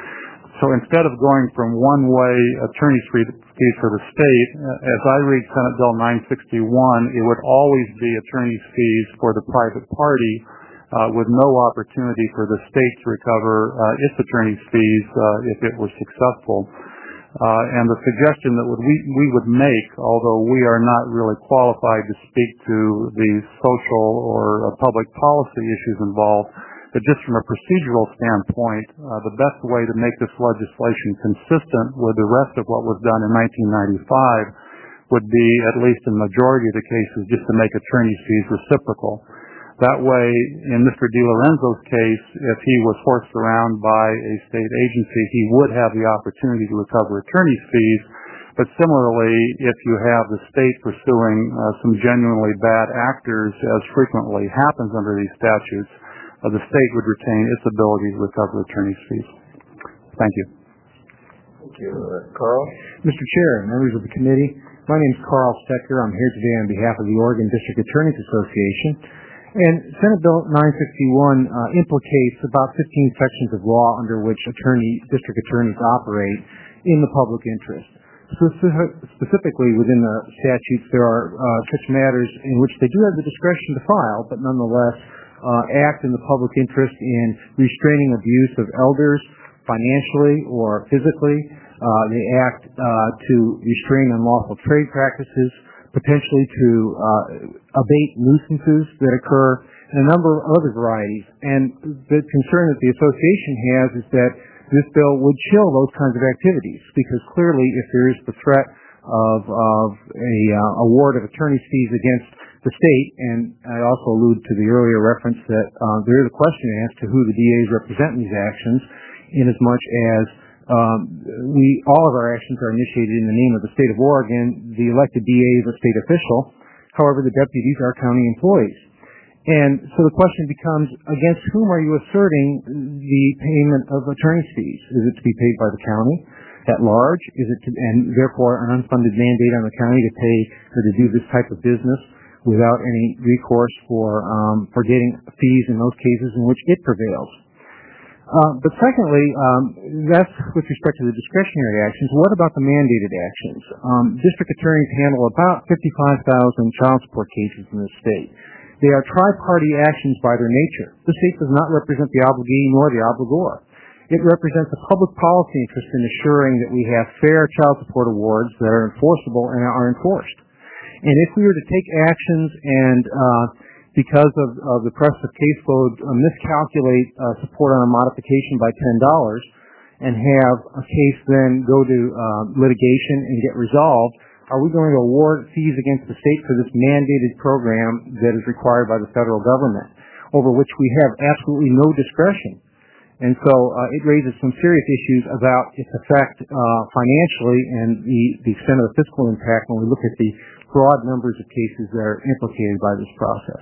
So instead of going from one-way attorney's fees for the state, as I read Senate Bill nine sixty-one, it would always be attorney's fees for the private party uh, with no opportunity for the state to recover uh, its attorney's fees uh, if it were successful. Uh, and the suggestion that would we, we would make, although we are not really qualified to speak to the social or uh, public policy issues involved, but just from a procedural standpoint, uh, the best way to make this legislation consistent with the rest of what was done in nineteen ninety-five would be, at least in the majority of the cases, just to make attorney's fees reciprocal. That way, in Mister DiLorenzo's case, if he was forced around by a state agency, he would have the opportunity to recover attorney's fees. But similarly, if you have the state pursuing uh, some genuinely bad actors, as frequently happens under these statutes, uh, the state would retain its ability to recover attorney's fees. Thank you. Thank you. Uh, Carl? Mister Chair, members of the committee, my name is Carl Stecker. I'm here today on behalf of the Oregon District Attorneys Association. And Senate Bill nine sixty-one uh, implicates about fifteen sections of law under which attorney, district attorneys operate in the public interest. Specific, specifically within the statutes, there are uh, such matters in which they do have the discretion to file, but nonetheless uh, act in the public interest in restraining abuse of elders financially or physically. Uh, they act uh, to restrain unlawful trade practices, potentially to uh, abate nuisances that occur, and a number of other varieties. And the concern that the association has is that this bill would chill those kinds of activities, because clearly if there is the threat of, of a uh, award of attorney's fees against the state, and I also allude to the earlier reference that uh, there is a question as to who the D As represent in these actions, in as much as Um, we, all of our actions are initiated in the name of the state of Oregon. The elected D A is a state official. However, the deputies are county employees. And so the question becomes, against whom are you asserting the payment of attorney's fees? Is it to be paid by the county at large? Is it to, and therefore an unfunded mandate on the county to pay or to do this type of business without any recourse for, um, for getting fees in those cases in which it prevails? Uh, but secondly, um, that's with respect to the discretionary actions. What about the mandated actions? Um, district attorneys handle about fifty-five thousand child support cases in the state. They are tri-party actions by their nature. The state does not represent the obligee nor the obligor. It represents a public policy interest in assuring that we have fair child support awards that are enforceable and are enforced. And if we were to take actions and uh, because of, of the oppressive caseload, uh, miscalculate uh, support on a modification by ten dollars and have a case then go to uh, litigation and get resolved, are we going to award fees against the state for this mandated program that is required by the federal government, over which we have absolutely no discretion? And so uh, it raises some serious issues about its effect uh, financially and the, the extent of the fiscal impact when we look at the broad numbers of cases that are implicated by this process.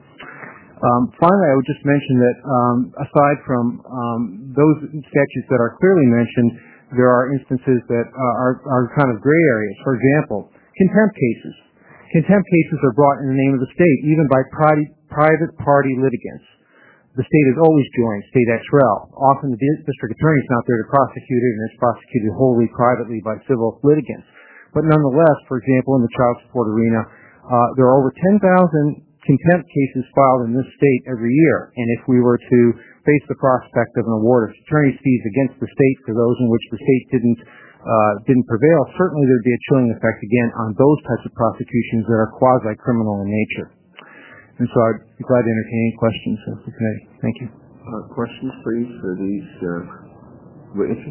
Um, finally, I would just mention that um, aside from um, those statutes that are clearly mentioned, there are instances that uh, are, are kind of gray areas. For example, contempt cases. Contempt cases are brought in the name of the state, even by pri- private party litigants. The state is always joined, state ex rel. Often the district attorney is not there to prosecute it, and it's prosecuted wholly privately by civil litigants. But nonetheless, for example, in the child support arena, uh, there are over ten thousand contempt cases filed in this state every year. And if we were to face the prospect of an award of attorney's fees against the state for those in which the state didn't uh, didn't prevail, certainly there'd be a chilling effect again on those types of prosecutions that are quasi-criminal in nature. And so I'd be glad to entertain any questions of the committee. Thank you. Uh, questions, please, for these uh, witnesses?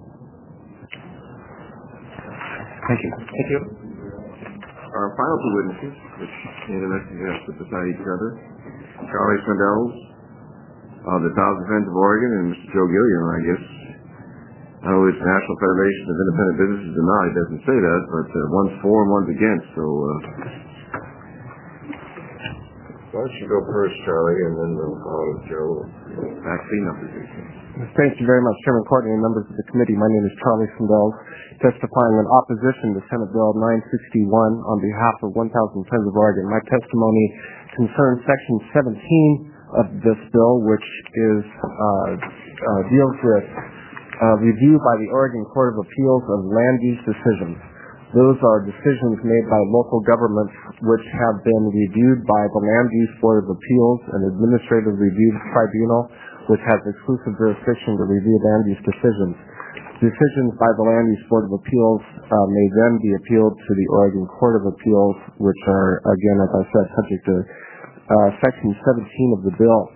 Thank you. Thank you. Our final two witnesses, which interestingly have put beside each other, Charlie Sandels of the Thousand Friends of Oregon, and Mister Joe Gilliam, I guess. I know it's National Federation of Independent Businesses denied, it doesn't say that, but uh, one's for and one's against, so uh, Why don't you go first, Charlie, and then we'll follow Joe. Vaccine numbers. Thank you very much, Chairman Courtney and members of the committee. My name is Charlie Sandell, testifying in opposition to Senate Bill nine sixty-one on behalf of one thousand Friends of Oregon. My testimony concerns Section seventeen of this bill, which is uh, uh, deals with uh, review by the Oregon Court of Appeals of land use decisions. Those are decisions made by local governments which have been reviewed by the Land Use Board of Appeals, an administrative review tribunal which has exclusive jurisdiction to review land use decisions. Decisions by the Land Use Board of Appeals uh, may then be appealed to the Oregon Court of Appeals, which are, again, as I said, subject to uh, Section seventeen of the bill.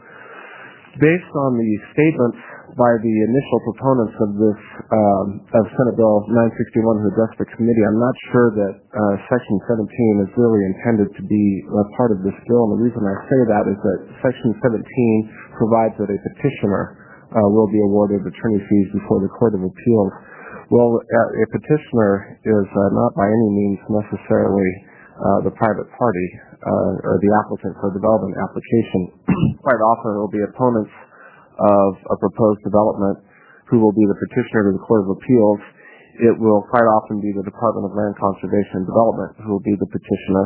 Based on the statements by the initial proponents of this um, of Senate Bill nine sixty-one who addressed the committee, I'm not sure that uh, Section seventeen is really intended to be a part of this bill. And the reason I say that is that Section seventeen provides that a petitioner uh, will be awarded attorney fees before the Court of Appeals. Well, a petitioner is uh, not by any means necessarily uh, the private party uh, or the applicant for a development application. Quite often it will be opponents of a proposed development who will be the petitioner to the Court of Appeals. It will quite often be the Department of Land Conservation and Development who will be the petitioner.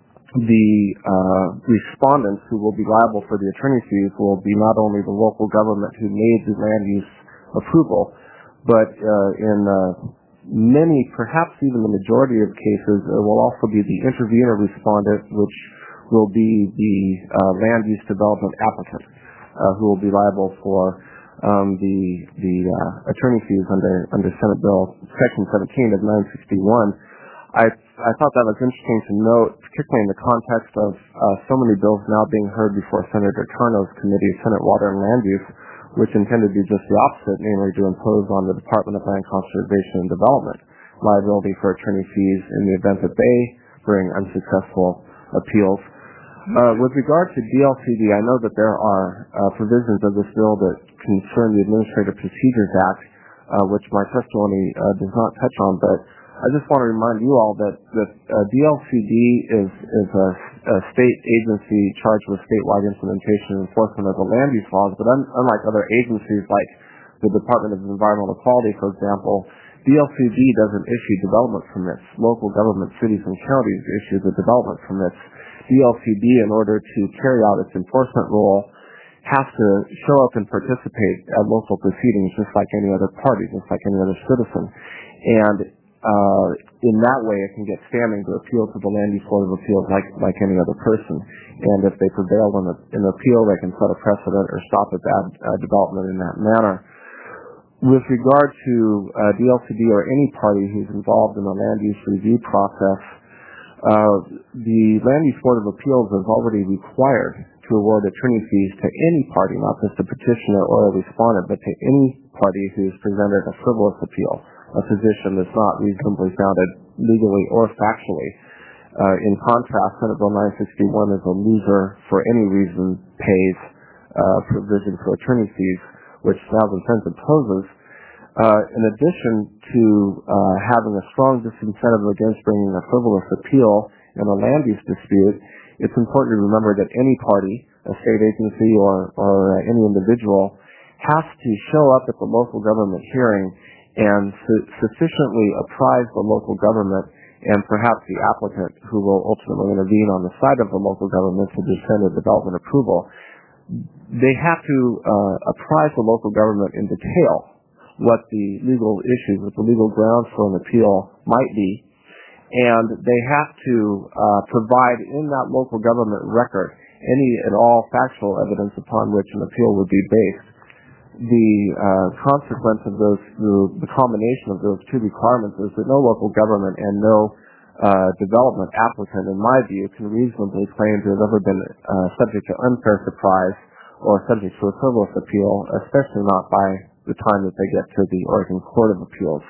The uh, respondents who will be liable for the attorney fees will be not only the local government who made the land use approval, but uh, in uh, many, perhaps even the majority of cases, it will also be the intervener respondent, which will be the uh, land use development applicant, uh, who will be liable for um, the the uh, attorney fees under under Senate Bill Section seventeen of nine sixty-one. I I thought that was interesting to note, particularly in the context of uh, so many bills now being heard before Senator Tarno's committee, Senate Water and Land Use, which intended to do just the opposite, namely to impose on the Department of Land Conservation and Development liability for attorney fees in the event that they bring unsuccessful appeals. Uh, with regard to D L C D, I know that there are uh, provisions of this bill that concern the Administrative Procedures Act, uh, which my testimony uh, does not touch on, but I just want to remind you all that, that uh, D L C D is, is a, a state agency charged with statewide implementation and enforcement of the land use laws, but un, unlike other agencies like the Department of Environmental Quality, for example, D L C D doesn't issue development permits. Local government, cities, and counties issue the development permits. D L C D, in order to carry out its enforcement role, has to show up and participate at local proceedings just like any other party, just like any other citizen. And uh, in that way, it can get standing to appeal to the Land Use Board of Appeals like, like any other person. And if they prevail in, a, in an appeal, they can set a precedent or stop a bad uh, development in that manner. With regard to uh, D L C D or any party who's involved in the land use review process, uh, the Land Use Board of Appeals is already required to award attorney fees to any party, not just a petitioner or a respondent, but to any party who's presented a frivolous appeal, a position that's not reasonably founded legally or factually. Uh, in contrast, Senate Bill nine sixty-one is a loser for any reason pays uh, provision for attorney fees, which Thousand Friends opposes. Uh, in addition to uh, having a strong disincentive against bringing a frivolous appeal in a land use dispute, it's important to remember that any party, a state agency or, or uh, any individual, has to show up at the local government hearing and su- sufficiently apprise the local government and perhaps the applicant who will ultimately intervene on the side of the local government to defend a development approval. They have to uh, apprise the local government in detail what the legal issues, what the legal grounds for an appeal might be, and they have to uh, provide in that local government record any and all factual evidence upon which an appeal would be based. The uh, consequence of those, the, the combination of those two requirements is that no local government and no uh, development applicant, in my view, can reasonably claim to have ever been uh, subject to unfair surprise or subject to a frivolous appeal, especially not by the time that they get to the Oregon Court of Appeals.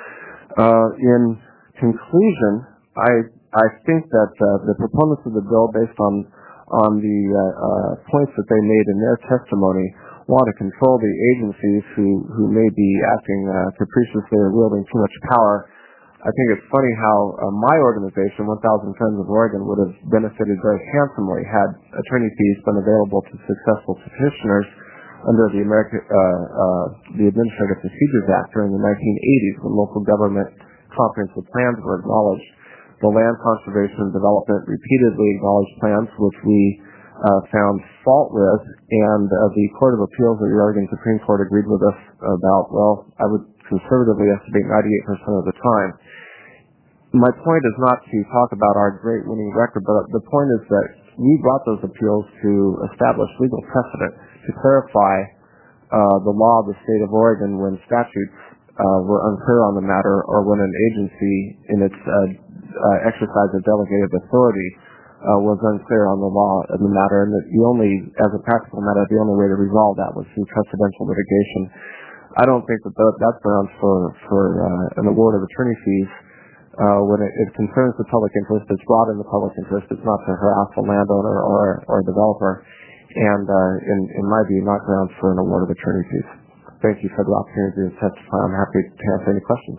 Uh, in conclusion, I I think that uh, the proponents of the bill, based on on the uh, uh, points that they made in their testimony, want to control the agencies who, who may be acting uh, capriciously or wielding too much power. I think it's funny how uh, my organization, one thousand Friends of Oregon, would have benefited very handsomely had attorney fees been available to successful petitioners under the American uh, uh, the Administrative Procedures Act during the nineteen eighties, when local government comprehensive plans were acknowledged. The Land Conservation and Development repeatedly acknowledged plans which we uh, found fault with, and uh, the Court of Appeals of the Oregon Supreme Court agreed with us about, well, I would conservatively estimate ninety-eight percent of the time. My point is not to talk about our great winning record, but the point is that we brought those appeals to establish legal precedent, to clarify uh, the law of the state of Oregon when statutes uh, were unclear on the matter, or when an agency in its uh, uh, exercise of delegated authority uh, was unclear on the law of the matter, and that the only, as a practical matter, the only way to resolve that was through precedential litigation. I don't think that that's grounds for, for uh, an award of attorney fees. Uh, when it, it concerns the public interest, it's brought in the public interest. It's not to harass a landowner or, or a developer. And uh, in, in my view, not grounds for an award of attorney fees. Thank you for the opportunity to testify. I'm happy to answer any questions.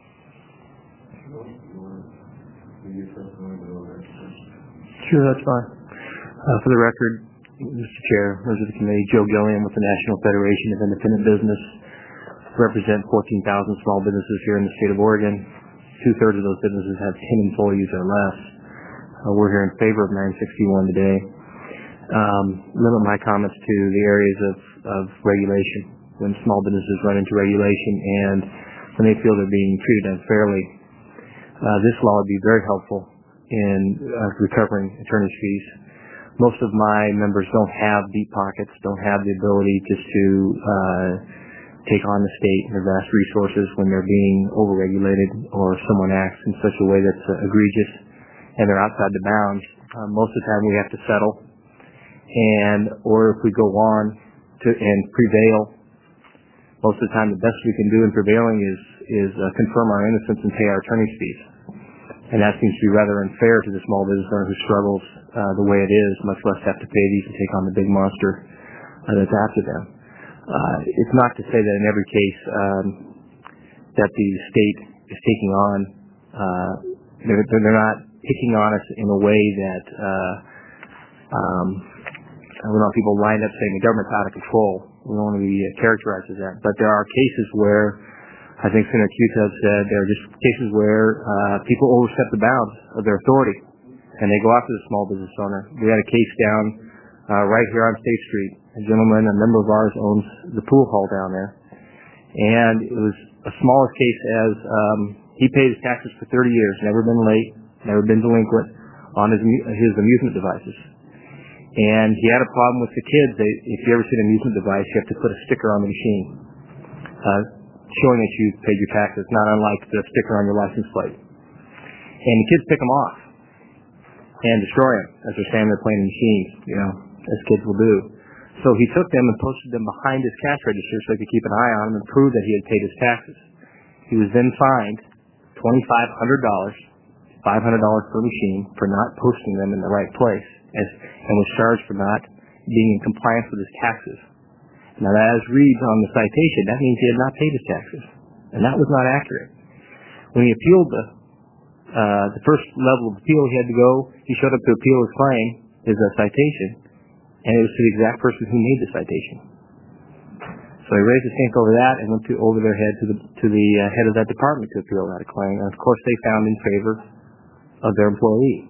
Sure, that's fine. Uh, for the record, Mister Chair, members of the committee, Joe Gilliam with the National Federation of Independent Business, represent fourteen thousand small businesses here in the state of Oregon. Two-thirds of those businesses have ten employees or less. Uh, we're here in favor of nine sixty-one today. Um, limit my comments to the areas of, of regulation, when small businesses run into regulation and when they feel they're being treated unfairly. Uh, this law would be very helpful in uh, recovering attorney's fees. Most of my members don't have deep pockets, don't have the ability just to uh, take on the state and their vast resources when they're being overregulated or someone acts in such a way that's uh, egregious and they're outside the bounds. Uh, most of the time we have to settle, and or if we go on to and prevail, most of the time the best we can do in prevailing is is uh, confirm our innocence and pay our attorney's fees. And that seems to be rather unfair to the small business owner who struggles uh, the way it is, much less have to pay these and take on the big monster uh, that's after them. Uh, it's not to say that in every case um, that the state is taking on, uh, they're, they're not picking on us in a way that, uh, um, I don't know, people lined up saying the government's out of control. We don't want to be uh, characterized as that. But there are cases where, I think Senator Cuto said, there are just cases where uh, people overstep the bounds of their authority, and they go after the small business owner. We had a case down uh, right here on State Street. A gentleman, a member of ours, owns the pool hall down there, and it was a smallest case as um, he paid his taxes for thirty years, never been late, never been delinquent on his his amusement devices. And he had a problem with the kids. They, if you ever see an amusement device, you have to put a sticker on the machine, uh, showing that you paid your taxes, not unlike the sticker on your license plate. And the kids pick them off and destroy them as they're standing there playing the machines, you know, as kids will do. So he took them and posted them behind his cash register so he could keep an eye on them and prove that he had paid his taxes. He was then fined twenty-five hundred dollars, five hundred dollars per machine, for not posting them in the right place, as, and was charged for not being in compliance with his taxes. Now, as reads on the citation, that means he had not paid his taxes, and that was not accurate. When he appealed the uh, the first level of appeal, he had to go, he showed up to appeal his claim, his uh, citation, and it was to the exact person who made the citation. So he raised his hand over that and went to, over their head to the to the uh, head of that department to appeal that claim, and of course they found in favor of their employee.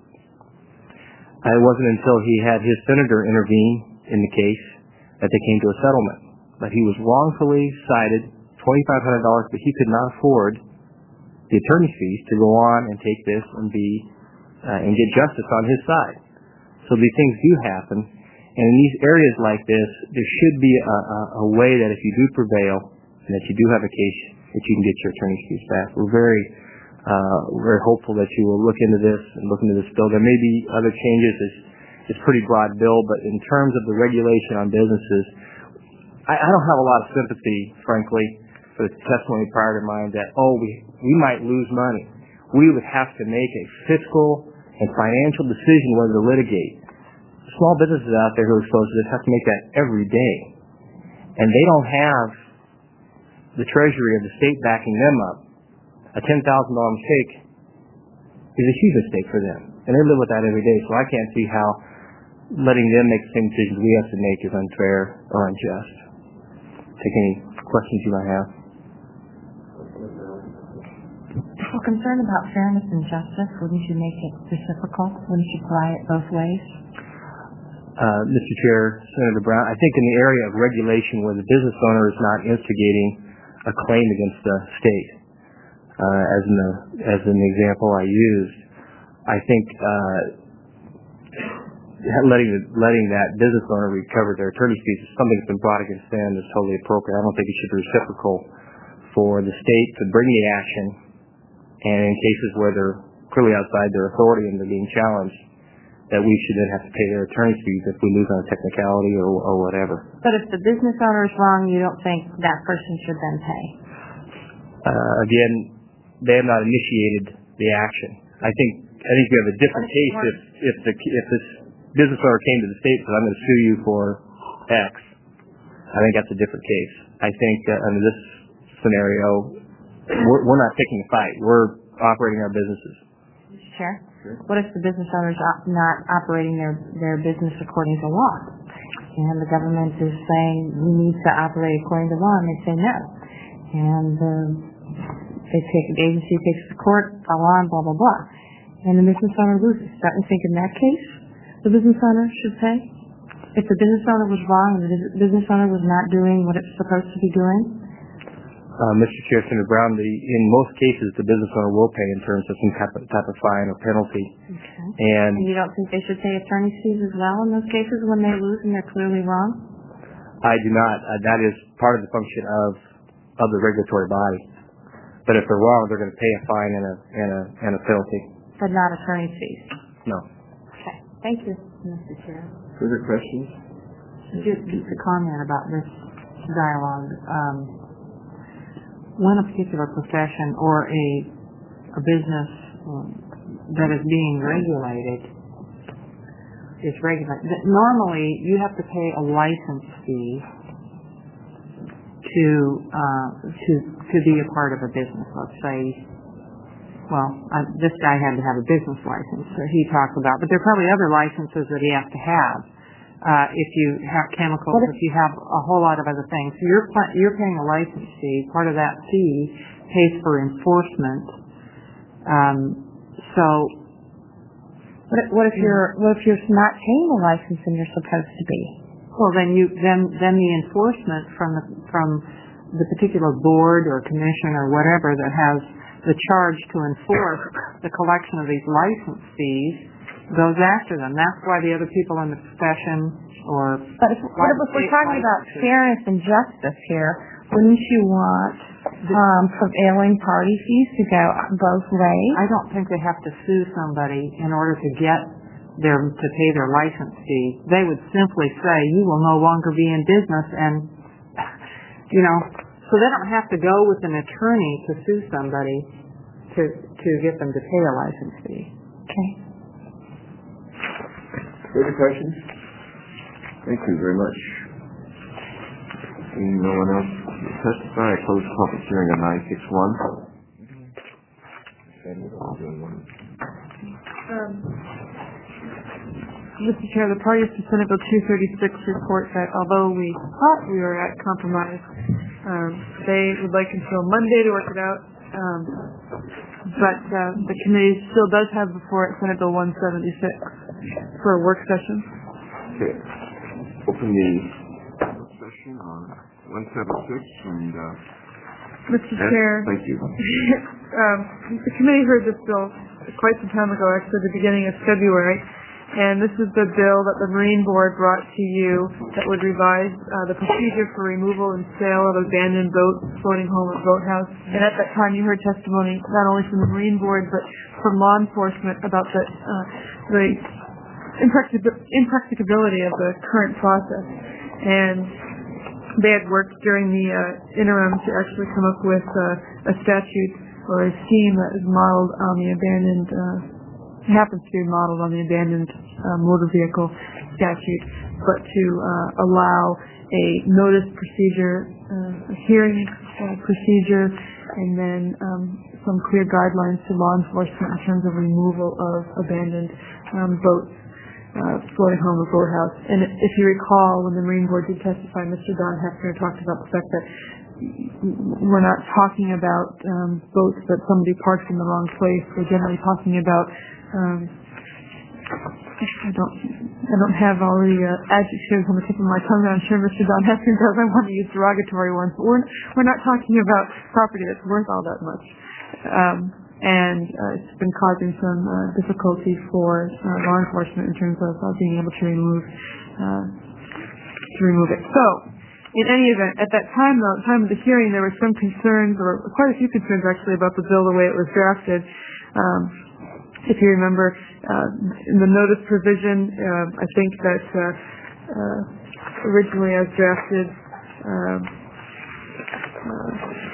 Uh, it wasn't until he had his senator intervene in the case that they came to a settlement. But he was wrongfully cited twenty-five hundred dollars, but he could not afford the attorney's fees to go on and take this and be uh, and get justice on his side. So these things do happen, and in these areas like this, there should be a, a, a way that if you do prevail and that you do have a case, that you can get your attorney's fees back. We're very uh, very hopeful that you will look into this and look into this bill. There may be other changes. It's, it's a pretty broad bill, but in terms of the regulation on businesses, I, I don't have a lot of sympathy, frankly, for the testimony prior to mine that, oh, we, we might lose money. We would have to make a fiscal and financial decision whether to litigate. Small businesses out there who are exposed to this have to make that every day. And they don't have the treasury of the state backing them up, a ten thousand dollar mistake is a huge mistake for them, and they live with that every day. So I can't see how letting them make the same decisions we have to make is unfair or unjust. Take any questions you might have. If we're concerned about fairness and justice, wouldn't you make it reciprocal? Wouldn't you apply it both ways? Uh, Mister Chair, Senator Brown, I think in the area of regulation where the business owner is not instigating a claim against the state, uh, as, in the, as in the example I used, I think uh, letting the, letting that business owner recover their attorney's fees is something that's been brought against them is totally appropriate. I don't think it should be reciprocal for the state to bring the action, and in cases where they're clearly outside their authority and they're being challenged, that we should then have to pay their attorney's fees if we lose on a technicality or, or whatever. But if the business owner is wrong, you don't think that person should then pay? Uh, again, they have not initiated the action. I think I think we have a different case if if the if this business owner came to the state and said, "I'm going to sue you for X." I think that's a different case. I think uh, under this scenario, we're, we're not picking a fight. We're operating our businesses. Mister Chair? What if the business owner is op- not operating their, their business according to law? And the government is saying we need to operate according to law, and they say no. And uh, they take the agency takes the court, follow on, blah, blah, blah. And the business owner loses. Don't you think in that case the business owner should pay? If the business owner was wrong and the business owner was not doing what it's supposed to be doing? Uh, Mister Chair, Senator Brown, the, in most cases, the business owner will pay in terms of some type of, type of fine or penalty. Okay. And, and you don't think they should pay attorney's fees as well in those cases when they lose and they're clearly wrong? I do not. Uh, that is part of the function of of the regulatory body. But if they're wrong, they're going to pay a fine and a and a and a penalty. But not attorney's fees. No. Okay. Thank you, Mister Chair. Further questions? Just, just a comment about this dialogue. Um, when a particular profession or a, a business um, that is being regulated is regulated, normally you have to pay a license fee to uh, to to be a part of a business. Let's say, well, I, this guy had to have a business license that he talked about, but there are probably other licenses that he has to have. Uh, if you have chemicals, if you have a whole lot of other things. So you're, you're paying a license fee. Part of that fee pays for enforcement. Um, so, what if, what if you're what if you're not paying the license and you're supposed to be? Well, then you then then the enforcement from the from the particular board or commission or whatever that has the charge to enforce the collection of these license fees goes after them. That's why the other people in the profession or... But if, what if we're talking about fairness and justice here, wouldn't you want um, prevailing party fees to go both ways? I don't think they have to sue somebody in order to get their to pay their license fee. They would simply say, you will no longer be in business, and, you know, so they don't have to go with an attorney to sue somebody to, to get them to pay a license fee. Okay. Further questions? Thank you very much. Seeing no one else testify, I close the public hearing on nine six one. Um, Mister Chair, the parties to Senate Bill two thirty-six report that although we thought we were at compromise, um, they would like until Monday to work it out. Um, but uh, the committee still does have before it Senate Bill one seventy-six for a work session. Okay. Open the work session on one seventy-six and uh, Mister Chair. Thank you. um, the committee heard this bill quite some time ago, actually the beginning of February, and this is the bill that the Marine Board brought to you that would revise uh, the procedure for removal and sale of abandoned boats, floating home at boathouse. And at that time you heard testimony not only from the Marine Board but from law enforcement about the, uh, the impractic- impracticability of the current process. And they had worked during the uh, interim to actually come up with uh, a statute or a scheme that is modeled on the abandoned, uh, happens to be modeled on the abandoned uh, motor vehicle statute, but to uh, allow a notice procedure, uh, a hearing uh, procedure, and then um, some clear guidelines to law enforcement in terms of removal of abandoned um, boats uh, floating home the boathouse. And if you recall, when the Marine Board did testify, Mister Don Hefner talked about the fact that we're not talking about um, boats that somebody parks in the wrong place. We're generally talking about um, I don't I don't have all the uh, adjectives on the tip of my tongue. I'm sure Mister Don Hefner does. I want to use derogatory ones, but we're we're not talking about property that's worth all that much. Um, and uh, it's been causing some uh, difficulty for uh, law enforcement in terms of uh, being able to remove uh, to remove it. So, in any event, at that time, though, at the time of the hearing, there were some concerns, or quite a few concerns actually, about the bill the way it was drafted. Um, if you remember, uh, in the notice provision, uh, I think that uh, uh, originally as drafted, uh, uh,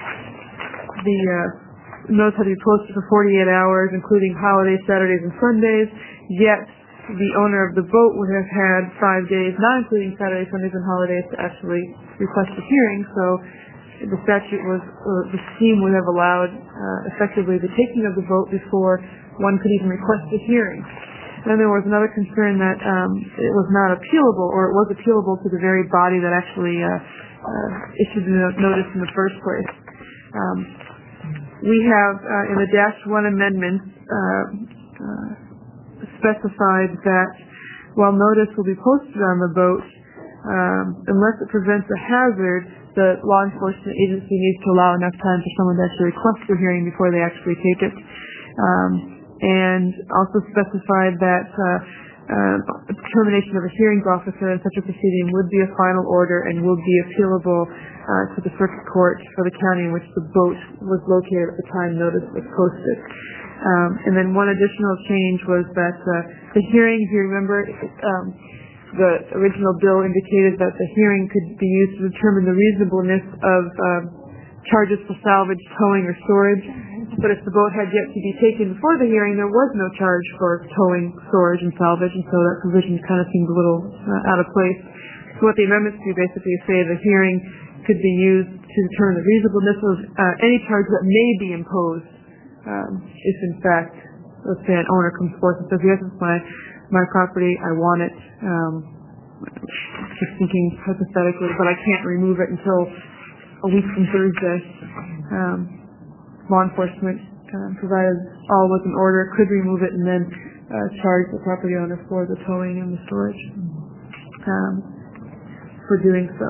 the uh, notice had to be posted for forty-eight hours, including holidays, Saturdays, and Sundays, yet the owner of the boat would have had five days, not including Saturdays, Sundays, and holidays, to actually request a hearing. So the statute was, uh, the scheme would have allowed uh, effectively the taking of the boat before one could even request a hearing. Then there was another concern that um, it was not appealable, or it was appealable to the very body that actually uh, uh, issued the notice in the first place. Um, we have, uh, in the dash one amendment, uh, uh, specified that while notice will be posted on the boat, um, unless it presents a hazard, the law enforcement agency needs to allow enough time for someone to actually request a hearing before they actually take it. Um, and also specified that uh, uh, determination of a hearings officer in such a proceeding would be a final order and will be appealable uh, to the circuit court for the county in which the boat was located at the time notice was posted. Um, and then one additional change was that uh, the hearing, if you remember, um, the original bill indicated that the hearing could be used to determine the reasonableness of um, charges for salvage, towing, or storage. But if the boat had yet to be taken before the hearing, there was no charge for towing, storage, and salvage, and so that provision kind of seemed a little uh, out of place. So what the amendments do basically is say the hearing could be used to determine the reasonableness of uh, any charge that may be imposed um, if, in fact, let's say an owner comes forth and says, yes, it's my, my property, I want it, um, just thinking hypothetically, but I can't remove it until a week from Thursday. Um, law enforcement, uh, provided all was in order, could remove it and then uh, charge the property owner for the towing and the storage um, for doing so.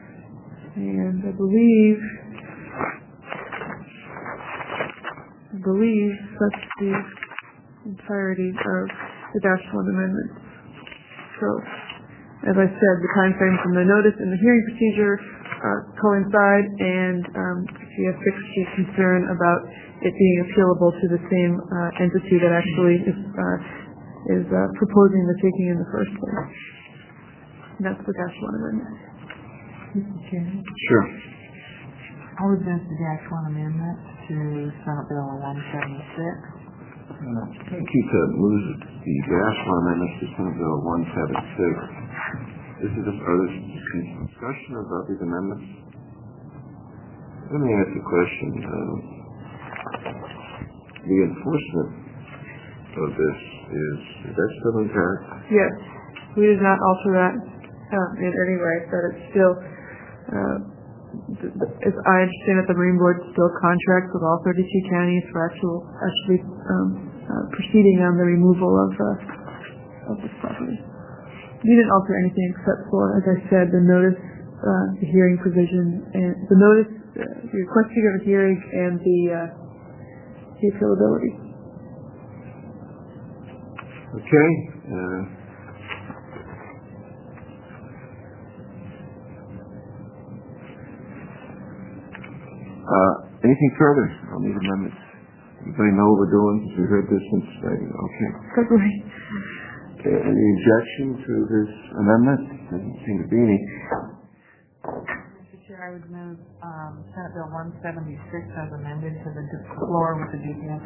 And I believe, I believe that's the entirety of the dash one amendment. So, as I said, the time frame from the notice and the hearing procedure uh, coincide, and um, we have fixed the concern about it being appealable to the same uh, entity that actually is, uh, is uh, proposing the taking in the first place. And that's the dash one amendment. Mister Chairman? Sure. I would move the dash one amendment to Senate Bill one seventy-six. Thank you, Ted. Move the dash one amendment to Senate Bill one seventy-six. This is a further discussion about these amendments. Let me ask a question. Uh, the enforcement of this is, is that still intact? Yes. We did not alter that uh, in any way. That it's still, uh, th- th- as I understand it, the Marine Board still contracts with all thirty-two counties for actual, actually um, uh, proceeding on the removal of, uh, of this property. We didn't alter anything except for, as I said, the notice, uh, the hearing provision, and the notice, uh, the requesting of a hearing, and the uh, the appealability. Okay. Uh, uh, anything further on these amendments? Everybody know what we're doing? We heard this since okay. February. Okay, any objection to this amendment? Doesn't seem to be any. Mister Chair, I would move um, Senate Bill one seventy-six as amended to the floor with the details.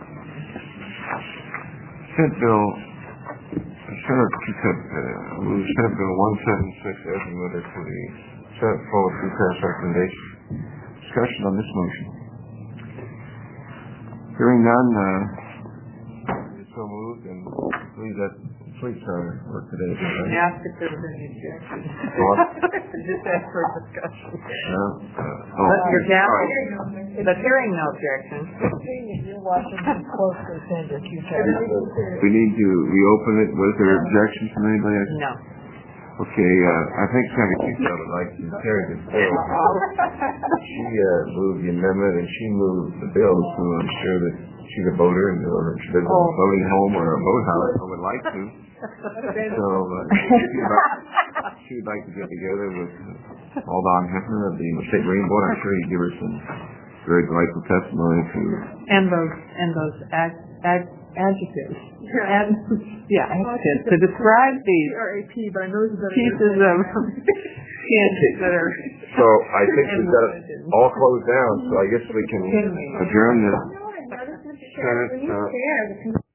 Senate Bill, Senate, uh, move Senate Bill one seventy-six as amended to the Senate floor with details recommendation. Discussion on this motion. Hearing none, uh, so moved, and I believe that completes our work today. Ask if there was any objection. Just ask for a discussion. Uh, uh, oh, But your all gavel, right. but hearing no objection. You're watching too closely, Sandra, if you can. We need to reopen it. Was there objections from anybody? No. Okay, uh, I think Senator Kiesel would like to carry this bill. She uh, moved the amendment and she moved the bill, so I'm sure that she's a voter and or she lives in a voting home or a vote house or would like to. So uh, she'd, like, she'd like to get together with uh, Aldon Hefner of the State Marine Board. I'm sure he'd give her some very delightful testimony to. And those, and those ag, ag, adjectives. Ad, yeah, adjectives to describe these pieces of candies that are. So I think we've got it all closed down, so I guess we can adjourn the Senate. Uh,